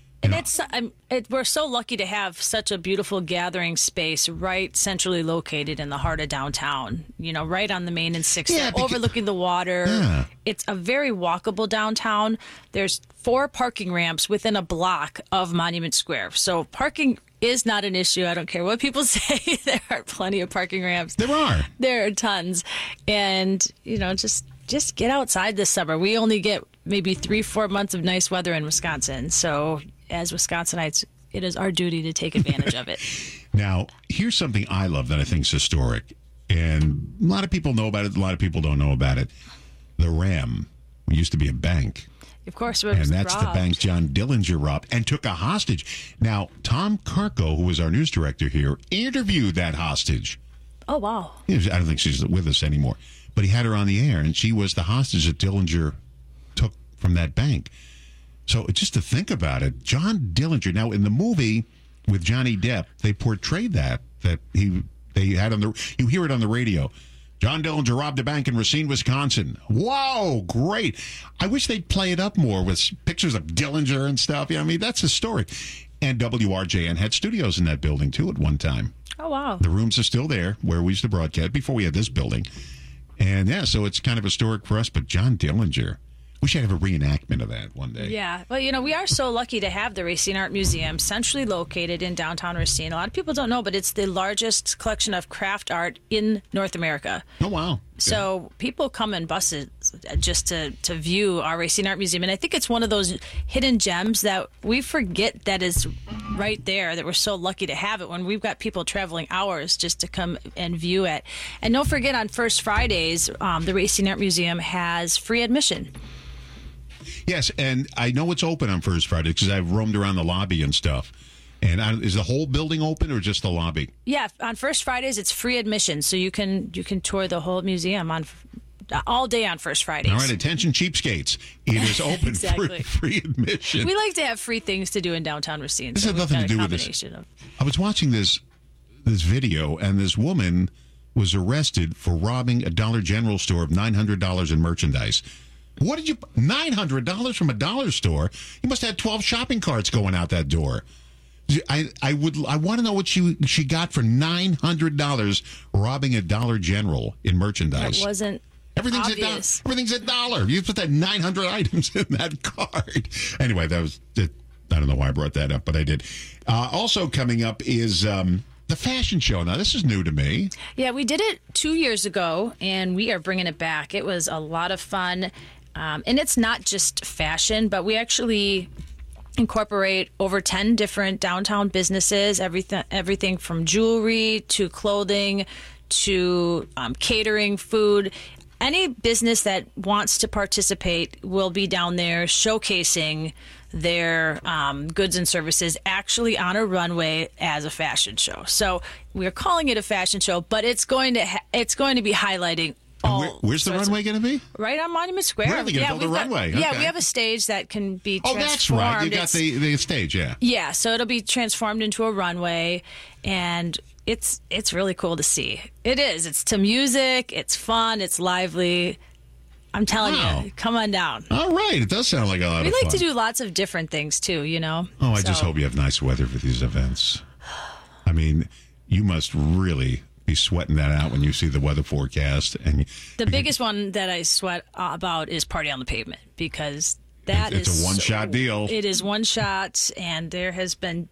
we're so lucky to have such a beautiful gathering space right centrally located in the heart of downtown. Right on the Main and 6th, overlooking the water. Yeah. It's a very walkable downtown. There's 4 parking ramps within a block of Monument Square. So parking is not an issue. I don't care what people say. There are plenty of parking ramps. There are. There are tons. And, just get outside this summer. We only get maybe 3-4 months of nice weather in Wisconsin. So as Wisconsinites, it is our duty to take advantage of it. Now, here's something I love that I think is historic. And a lot of people know about it. A lot of people don't know about it. The Ram used to be a bank. Of course, and that's the bank John Dillinger robbed and took a hostage. Now, Tom Karko, who was our news director here, interviewed that hostage. Oh, wow. I don't think she's with us anymore. But he had her on the air, and she was the hostage that Dillinger took from that bank. So just to think about it, John Dillinger. Now, in the movie with Johnny Depp, they portrayed that they had you hear it on the radio. John Dillinger robbed a bank in Racine, Wisconsin. Wow, great. I wish they'd play it up more with pictures of Dillinger and stuff. Yeah, I mean, that's historic. And WRJN had studios in that building, too, at one time. Oh, wow. The rooms are still there where we used to broadcast before we had this building. And, yeah, so it's kind of historic for us. But John Dillinger, we should have a reenactment of that one day. Yeah. Well, we are so lucky to have the Racine Art Museum centrally located in downtown Racine. A lot of people don't know, but it's the largest collection of craft art in North America. Oh, wow. So people come in buses just to view our Racine Art Museum. And I think it's one of those hidden gems that we forget that is right there, that we're so lucky to have it when we've got people traveling hours just to come and view it. And don't forget, on First Fridays, the Racine Art Museum has free admission. Yes, and I know it's open on First Friday because I've roamed around the lobby and stuff. And is the whole building open or just the lobby? Yeah, on First Fridays it's free admission, so you can tour the whole museum on all day on First Fridays. All right, attention cheapskates. It is open Exactly. for free admission. We like to have free things to do in downtown Racine. This so has we've nothing got to a do with this. combination of- I was watching this video, and this woman was arrested for robbing a Dollar General store of $900 in merchandise. What did you... $900 from a dollar store? You must have had 12 shopping carts going out that door. I want to know what she got for $900 robbing a Dollar General in merchandise. That wasn't Everything's obvious. Everything's $1. You put that 900 items in that card. Anyway, that was... I don't know why I brought that up, but I did. Also coming up is the fashion show. Now, this is new to me. Yeah, we did it 2 years ago, and we are bringing it back. It was a lot of fun, and it's not just fashion, but we actually incorporate over 10 different downtown businesses, everything from jewelry to clothing to catering, food. Any business that wants to participate will be down there showcasing their goods and services actually on a runway as a fashion show. So we're calling it a fashion show, but it's going to be highlighting all. Where's the runway going to be? Right on Monument Square. Where are they going to build a runway? Yeah, Okay. we have a stage that can be Oh, transformed. that's right. You got the stage, yeah. Yeah, so it'll be transformed into a runway, and it's really cool to see. It is. It's to music. It's fun. It's lively. I'm telling you, come on down. All right. It does sound like a lot We of like fun. to do lots of different things, too, you know? Oh, I just So- hope you have nice weather for these events. I mean, you must really be sweating that out when you see the weather forecast. And The biggest one that I sweat about is Party on the Pavement, because that is it's a one-shot deal. It is one shot, and there has been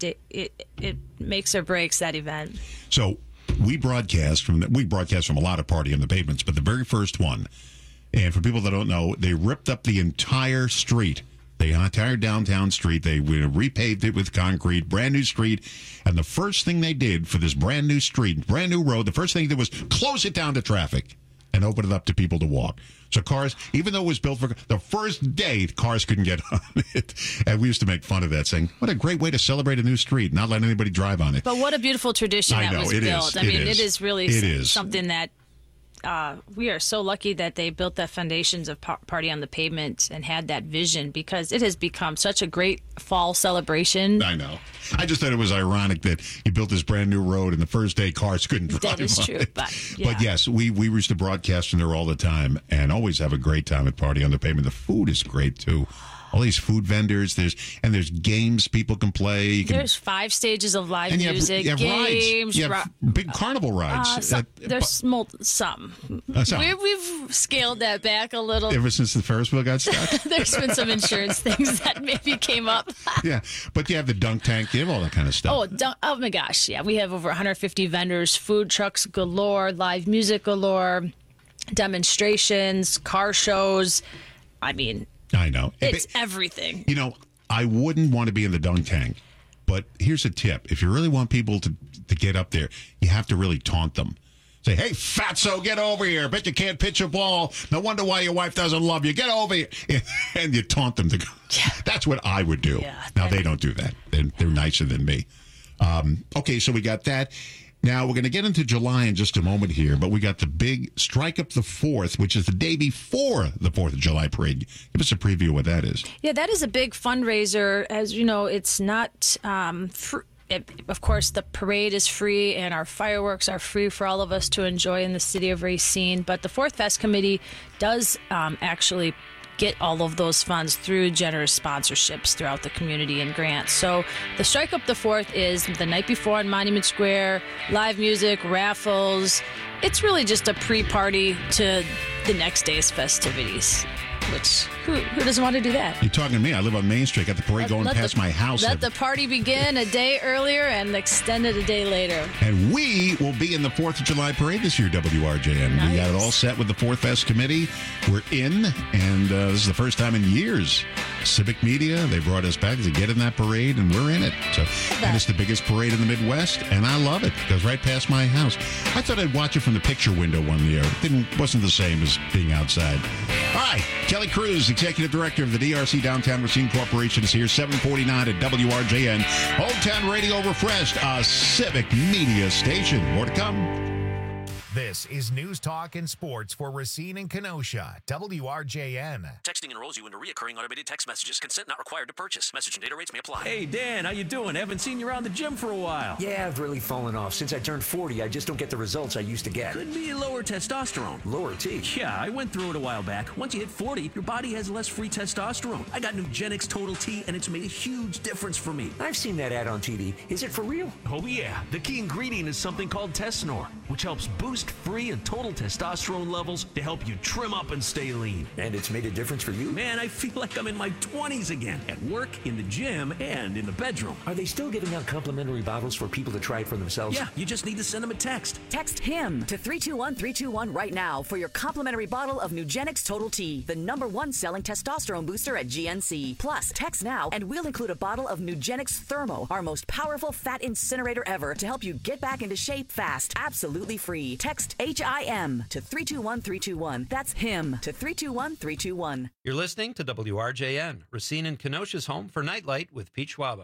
it makes or breaks that event. So we broadcast from a lot of Party on the Pavements, but the very first one, and for people that don't know, they ripped up the entire street. The entire downtown street. They repaved it with concrete, brand new street. And the first thing they did for this brand new street, brand new road, the first thing they did was close it down to traffic and open it up to people to walk. So cars, even though it was built for the first day, cars couldn't get on it. And we used to make fun of that, saying, what a great way to celebrate a new street, not letting anybody drive on it. But what a beautiful tradition I that know, was it built. is, I mean, it it is. is really It is. something that we are so lucky that they built the foundations of Party on the Pavement and had that vision, because it has become such a great fall celebration. I know. I just thought it was ironic that you built this brand new road and the first day cars couldn't drive That is on true, it. but yeah. But yes, we used to broadcast from there all the time and always have a great time at Party on the Pavement. The food is great too. All these food vendors, there's games people can play. You can, There's 5 stages of live and you music, have games, rides. You have big carnival rides. there's some. Some. We've scaled that back a little. Ever since the Ferris wheel got stuck. There's been some insurance things that maybe came up. Yeah, but you have the dunk tank. You have all that kind of stuff. Oh my gosh, yeah. We have over 150 vendors, food trucks galore, live music galore, demonstrations, car shows. I mean, I know. it's everything. You know, I wouldn't want to be in the dunk tank, but here's a tip. If you really want people to get up there, you have to really taunt them. Say, hey, fatso, get over here. Bet you can't pitch a ball. No wonder why your wife doesn't love you. Get over here. And you taunt them to go. Yeah. That's what I would do. Yeah, now, they don't do that. They're nicer than me. Okay, so we got that. Now, we're going to get into July in just a moment here, but we got the big Strike Up the 4th, which is the day before the 4th of July parade. Give us a preview of what that is. Yeah, that is a big fundraiser. As you know, it's not of course, the parade is free and our fireworks are free for all of us to enjoy in the city of Racine. But the 4th Fest Committee does actually get all of those funds through generous sponsorships throughout the community and grants. So the Strike Up the 4th is the night before on Monument Square, live music, raffles. It's really just a pre-party to the next day's festivities, which who doesn't want to do that? You're talking to me. I live on Main Street. Got the parade going past my house. Let the party begin a day earlier and extend it a day later. And we will be in the 4th of July parade this year, WRJN. Nice. We got it all set with the 4th Fest Committee. We're in, and this is the first time in years Civic Media, they brought us back to get in that parade, and we're in it. So, and it's the biggest parade in the Midwest, and I love it. It goes right past my house. I thought I'd watch it from the picture window one year. It wasn't the same as being outside. All right, Kelly Cruz, Executive Director of the DRC Downtown Racine Corporation, is here, 749 at WRJN. Hometown Radio refreshed, a Civic Media station. More to come. This is News Talk and Sports for Racine and Kenosha, WRJN. Texting enrolls you into reoccurring automated text messages. Consent not required to purchase. Message and data rates may apply. Hey, Dan, how you doing? Haven't seen you around the gym for a while. Yeah, I've really fallen off. Since I turned 40, I just don't get the results I used to get. Could be lower testosterone. Lower T? Yeah, I went through it a while back. Once you hit 40, your body has less free testosterone. I got Nugenix Total T, and it's made a huge difference for me. I've seen that ad on TV. Is it for real? Oh, yeah. The key ingredient is something called Tesnor, which helps boost free and total testosterone levels to help you trim up and stay lean. And it's made a difference for you? Man, I feel like I'm in my 20s again. At work, in the gym, and in the bedroom. Are they still giving out complimentary bottles for people to try it for themselves? Yeah, you just need to send them a text. Text HIM to 321-321 right now for your complimentary bottle of Nugenix Total T, the #1 selling testosterone booster at GNC. Plus, text now and we'll include a bottle of Nugenix Thermo, our most powerful fat incinerator ever, to help you get back into shape fast. Absolutely free. Text HIM to 321-321. That's HIM to 321-321. You're listening to WRJN, Racine and Kenosha's home for Nightlight with Pete Schwaba.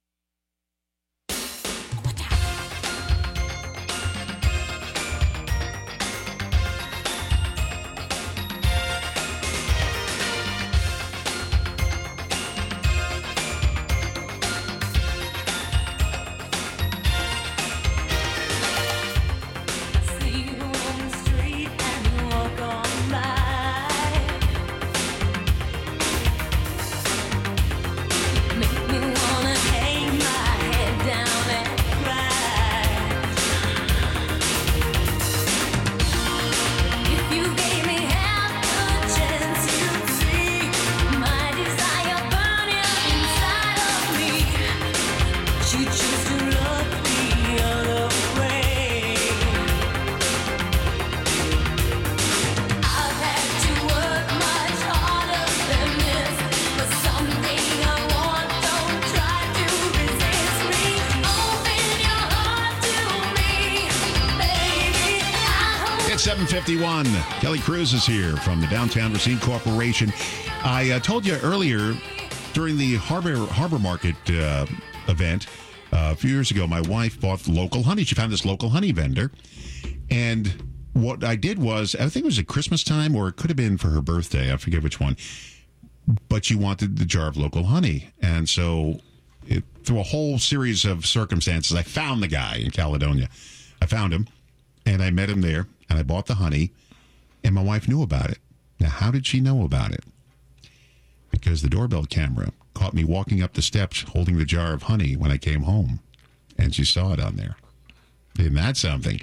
It's 7:51. Kelly Cruz is here from the Downtown Racine Corporation. I told you earlier during the Harbor Market event a few years ago, my wife bought local honey. She found this local honey vendor. And what I did was, I think it was at Christmas time, or it could have been for her birthday. I forget which one. But she wanted the jar of local honey. And so through a whole series of circumstances, I found the guy in Caledonia. I found him, and I met him there, and I bought the honey, and my wife knew about it. Now, how did she know about it? Because the doorbell camera caught me walking up the steps holding the jar of honey when I came home, and she saw it on there. Isn't that something?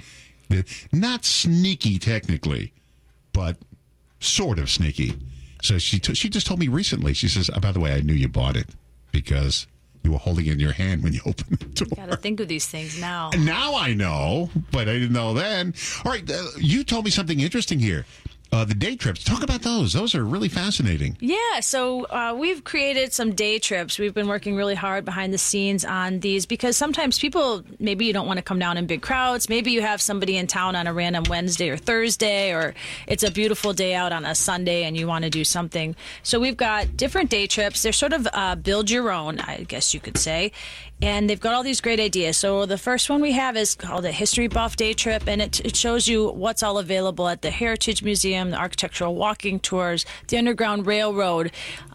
Not sneaky, technically, but sort of sneaky. So she just told me recently, she says, oh, by the way, I knew you bought it because you were holding it in your hand when you opened the door. Got to think of these things now. Now I know, but I didn't know then. All right, you told me something interesting here. The day trips. Talk about those. Those are really fascinating. Yeah, so we've created some day trips. We've been working really hard behind the scenes on these because sometimes people, maybe you don't want to come down in big crowds. Maybe you have somebody in town on a random Wednesday or Thursday, or it's a beautiful day out on a Sunday and you want to do something. So we've got different day trips. They're sort of build your own, I guess you could say. And they've got all these great ideas. So the first one we have is called a History Buff Day Trip, and it shows you what's all available at the Heritage Museum, the architectural walking tours, the Underground Railroad,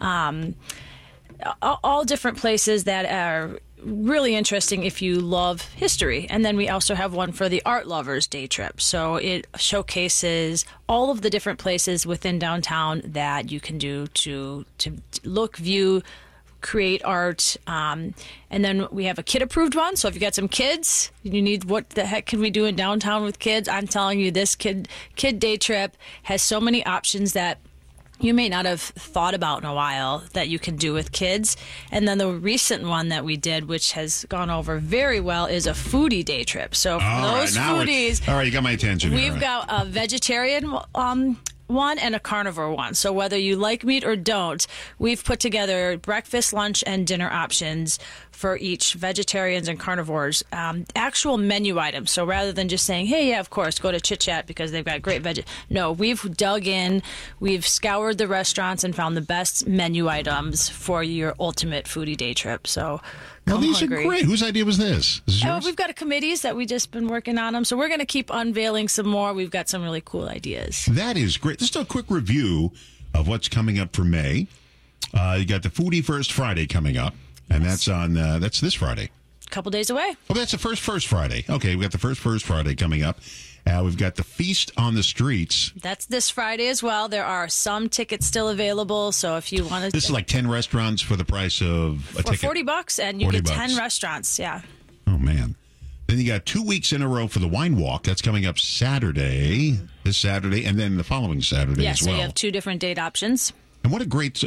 all different places that are really interesting if you love history. And then we also have one for the Art Lovers Day Trip. So it showcases all of the different places within downtown that you can do to look, view, create art, and then we have a kid-approved one. So if you got some kids, you need, what the heck can we do in downtown with kids? I'm telling you, this kid day trip has so many options that you may not have thought about in a while that you can do with kids. And then the recent one that we did, which has gone over very well, is a foodie day trip. So for those foodies, all right, you got my attention. We've got a vegetarian one and a carnivore one. So whether you like meat or don't, we've put together breakfast, lunch, and dinner options for each vegetarians and carnivores, actual menu items. So rather than just saying, hey, yeah, of course, go to Chit Chat because they've got great veg. No, we've dug in, we've scoured the restaurants and found the best menu items for your ultimate foodie day trip. So Well, these hungry. are great. Whose idea was this? Is this yours? We've got a committees that we just been working on them. So we're going to keep unveiling some more. We've got some really cool ideas. That is great. Just a quick review of what's coming up for May. You got the Foodie First Friday coming up, and that's on that's this Friday. A couple days away. Oh, that's the first Friday. Okay, we got the first Friday coming up. We've got the Feast on the Streets. That's this Friday as well. There are some tickets still available, so if you want to... This is like 10 restaurants for the price of a ticket. For $40, and you $40. get 10 restaurants, yeah. Oh, man. Then you got 2 weeks in a row for the Wine Walk. That's coming up Saturday, this Saturday, and then the following Saturday as so well. you have 2 different date options. And what a great...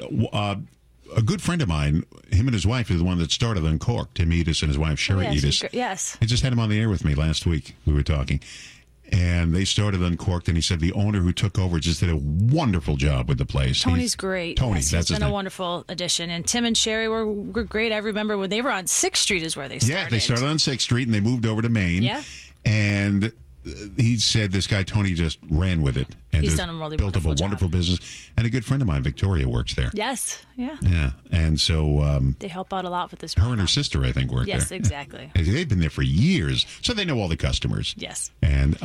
a good friend of mine, him and his wife, is the one that started Uncorked. Tim Edis and his wife, Sherry Edis. Yes. I just had him on the air with me last week. We were talking. And they started Uncorked, and he said the owner who took over just did a wonderful job with the place. Tony's great. Tony, yes, that's he's his been a name. wonderful addition. And Tim and Sherry were great. I remember when they were on 6th Street is where they started. Yeah, they started on 6th Street, and they moved over to Maine. Yeah. And he said this guy, Tony, just ran with it. And He's just done a really built up a wonderful wonderful business. And a good friend of mine, Victoria, works there. Yes, yeah. Yeah, and so... they help out a lot with this. her and her sister, I think, work there. Yes, exactly. Yeah. They've been there for years, so they know all the customers. Yes. And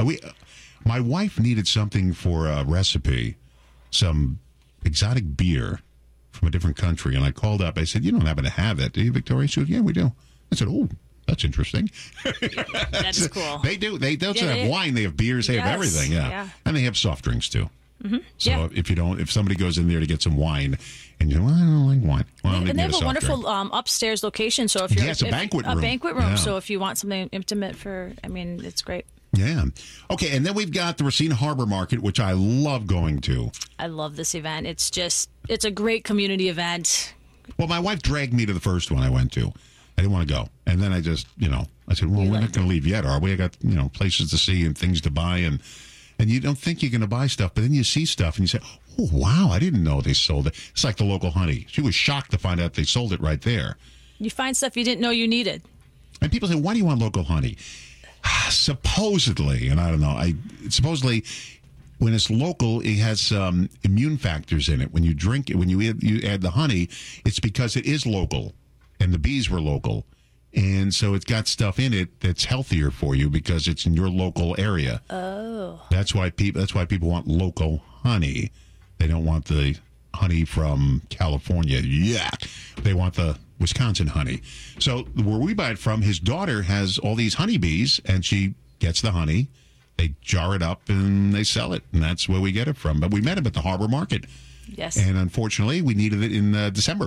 my wife needed something for a recipe, some exotic beer from a different country, and I called up. I said, "You don't happen to have it, do you, Victoria?" She said, "Yeah, we do." I said, "Oh, that's interesting." That is cool. They do. They don't just have wine. They have beers. They have Yes, everything. Yeah, and they have soft drinks too. Mm-hmm. So if somebody goes in there to get some wine, and you're, well, I don't like wine. Well, And they have a soft wonderful drink. upstairs location. So if you're it's a banquet room. a banquet room. Yeah. So if you want something intimate it's great. Yeah. Okay, and then we've got the Racine Harbor Market, which I love going to. I love this event. It's a great community event. Well, my wife dragged me to the first one I went to. I didn't want to go. And then I just, I said, well, we're not going to leave yet, are we? I got, places to see and things to buy. And you don't think you're going to buy stuff, but then you see stuff and you say, oh, wow, I didn't know they sold it. It's like the local honey. She was shocked to find out they sold it right there. You find stuff you didn't know you needed. And people say, why do you want local honey? Supposedly, and I don't know, supposedly when it's local, it has some immune factors in it. When you drink it, when you add the honey, it's because it is local, and the bees were local, and so it's got stuff in it that's healthier for you because it's in your local area. Oh, that's why people want local honey. They don't want the honey from California. Yeah, they want the Wisconsin honey. So where we buy it from, his daughter has all these honeybees, and she gets the honey. They jar it up and they sell it, and that's where we get it from. But we met him at the Harbor Market. Yes. And unfortunately, we needed it in December.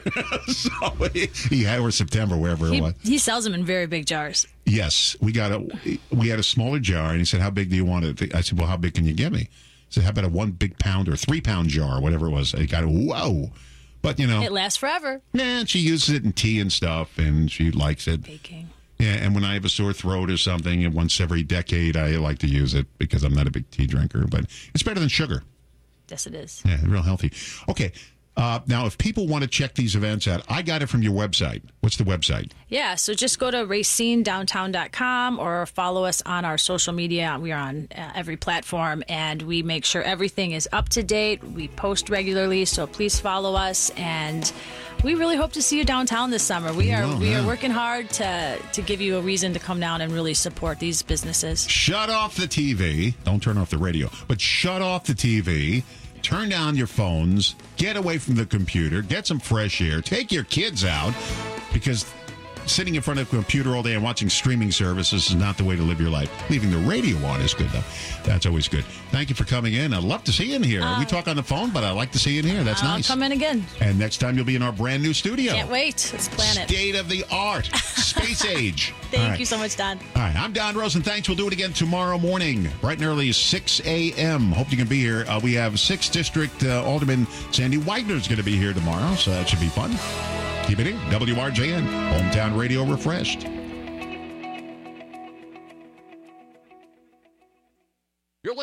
Or September, wherever it was. He sells them in very big jars. Yes. We had a smaller jar, and he said, how big do you want it? I said, well, how big can you give me? He said, how about a 1 big pound or 3-pound jar, whatever it was. I got it. Whoa. But, It lasts forever. Yeah, she uses it in tea and stuff, and she likes it. Baking. Yeah, and when I have a sore throat or something, once every decade, I like to use it because I'm not a big tea drinker. But it's better than sugar. Yes, it is. Yeah, real healthy. Okay. Now, if people want to check these events out, I got it from your website. What's the website? Yeah, so just go to racinedowntown.com or follow us on our social media. We are on every platform, and we make sure everything is up to date. We post regularly, so please follow us. And we really hope to see you downtown this summer. We are working hard to give you a reason to come down and really support these businesses. Shut off the TV. Don't turn off the radio, but shut off the TV. Turn down your phones, get away from the computer, get some fresh air, take your kids out, because sitting in front of a computer all day and watching streaming services is not the way to live your life. Leaving the radio on is good, though. That's always good. Thank you for coming in. I'd love to see you in here. We talk on the phone, but I like to see you in here. That's nice. I'll come in again. And next time you'll be in our brand new studio. Can't wait. Let's plan it. State of the art. Space age. Thank you so much, Don. All right, I'm Don Rosen. Thanks. We'll do it again tomorrow morning, bright and early, 6 a.m. Hope you can be here. We have 6th District Alderman Sandy Wagner's going to be here tomorrow, so that should be fun. Keep it in. WRJN, Hometown Radio Refreshed. You're listening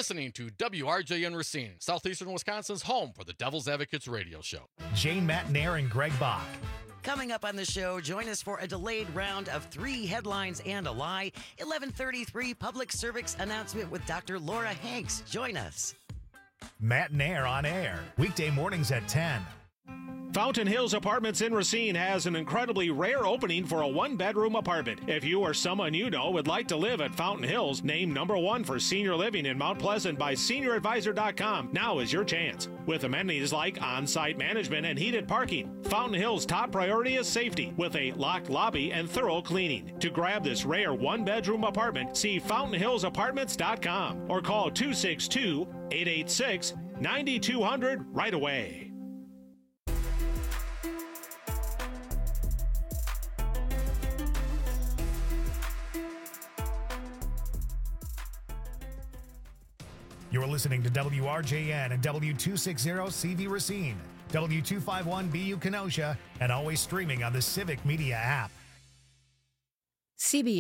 listening to WRJN Racine, Southeastern Wisconsin's home for the Devil's Advocates radio show. Jane Matnair and Greg Bach. Coming up on the show, join us for a delayed round of 3 headlines and a lie. 11:33 public service announcement with Dr. Laura Hanks. Join us. Matt Nair on air, weekday mornings at 10. Fountain Hills Apartments in Racine has an incredibly rare opening for a 1-bedroom apartment. If you or someone you know would like to live at Fountain Hills, named #1 for senior living in Mount Pleasant by SeniorAdvisor.com, now is your chance. With amenities like on-site management and heated parking, Fountain Hills' top priority is safety with a locked lobby and thorough cleaning. To grab this rare 1-bedroom apartment, see FountainHillsApartments.com or call 262-886-9200 right away. You're listening to WRJN and W260CV Racine, W251BU Kenosha, and always streaming on the Civic Media app. CBS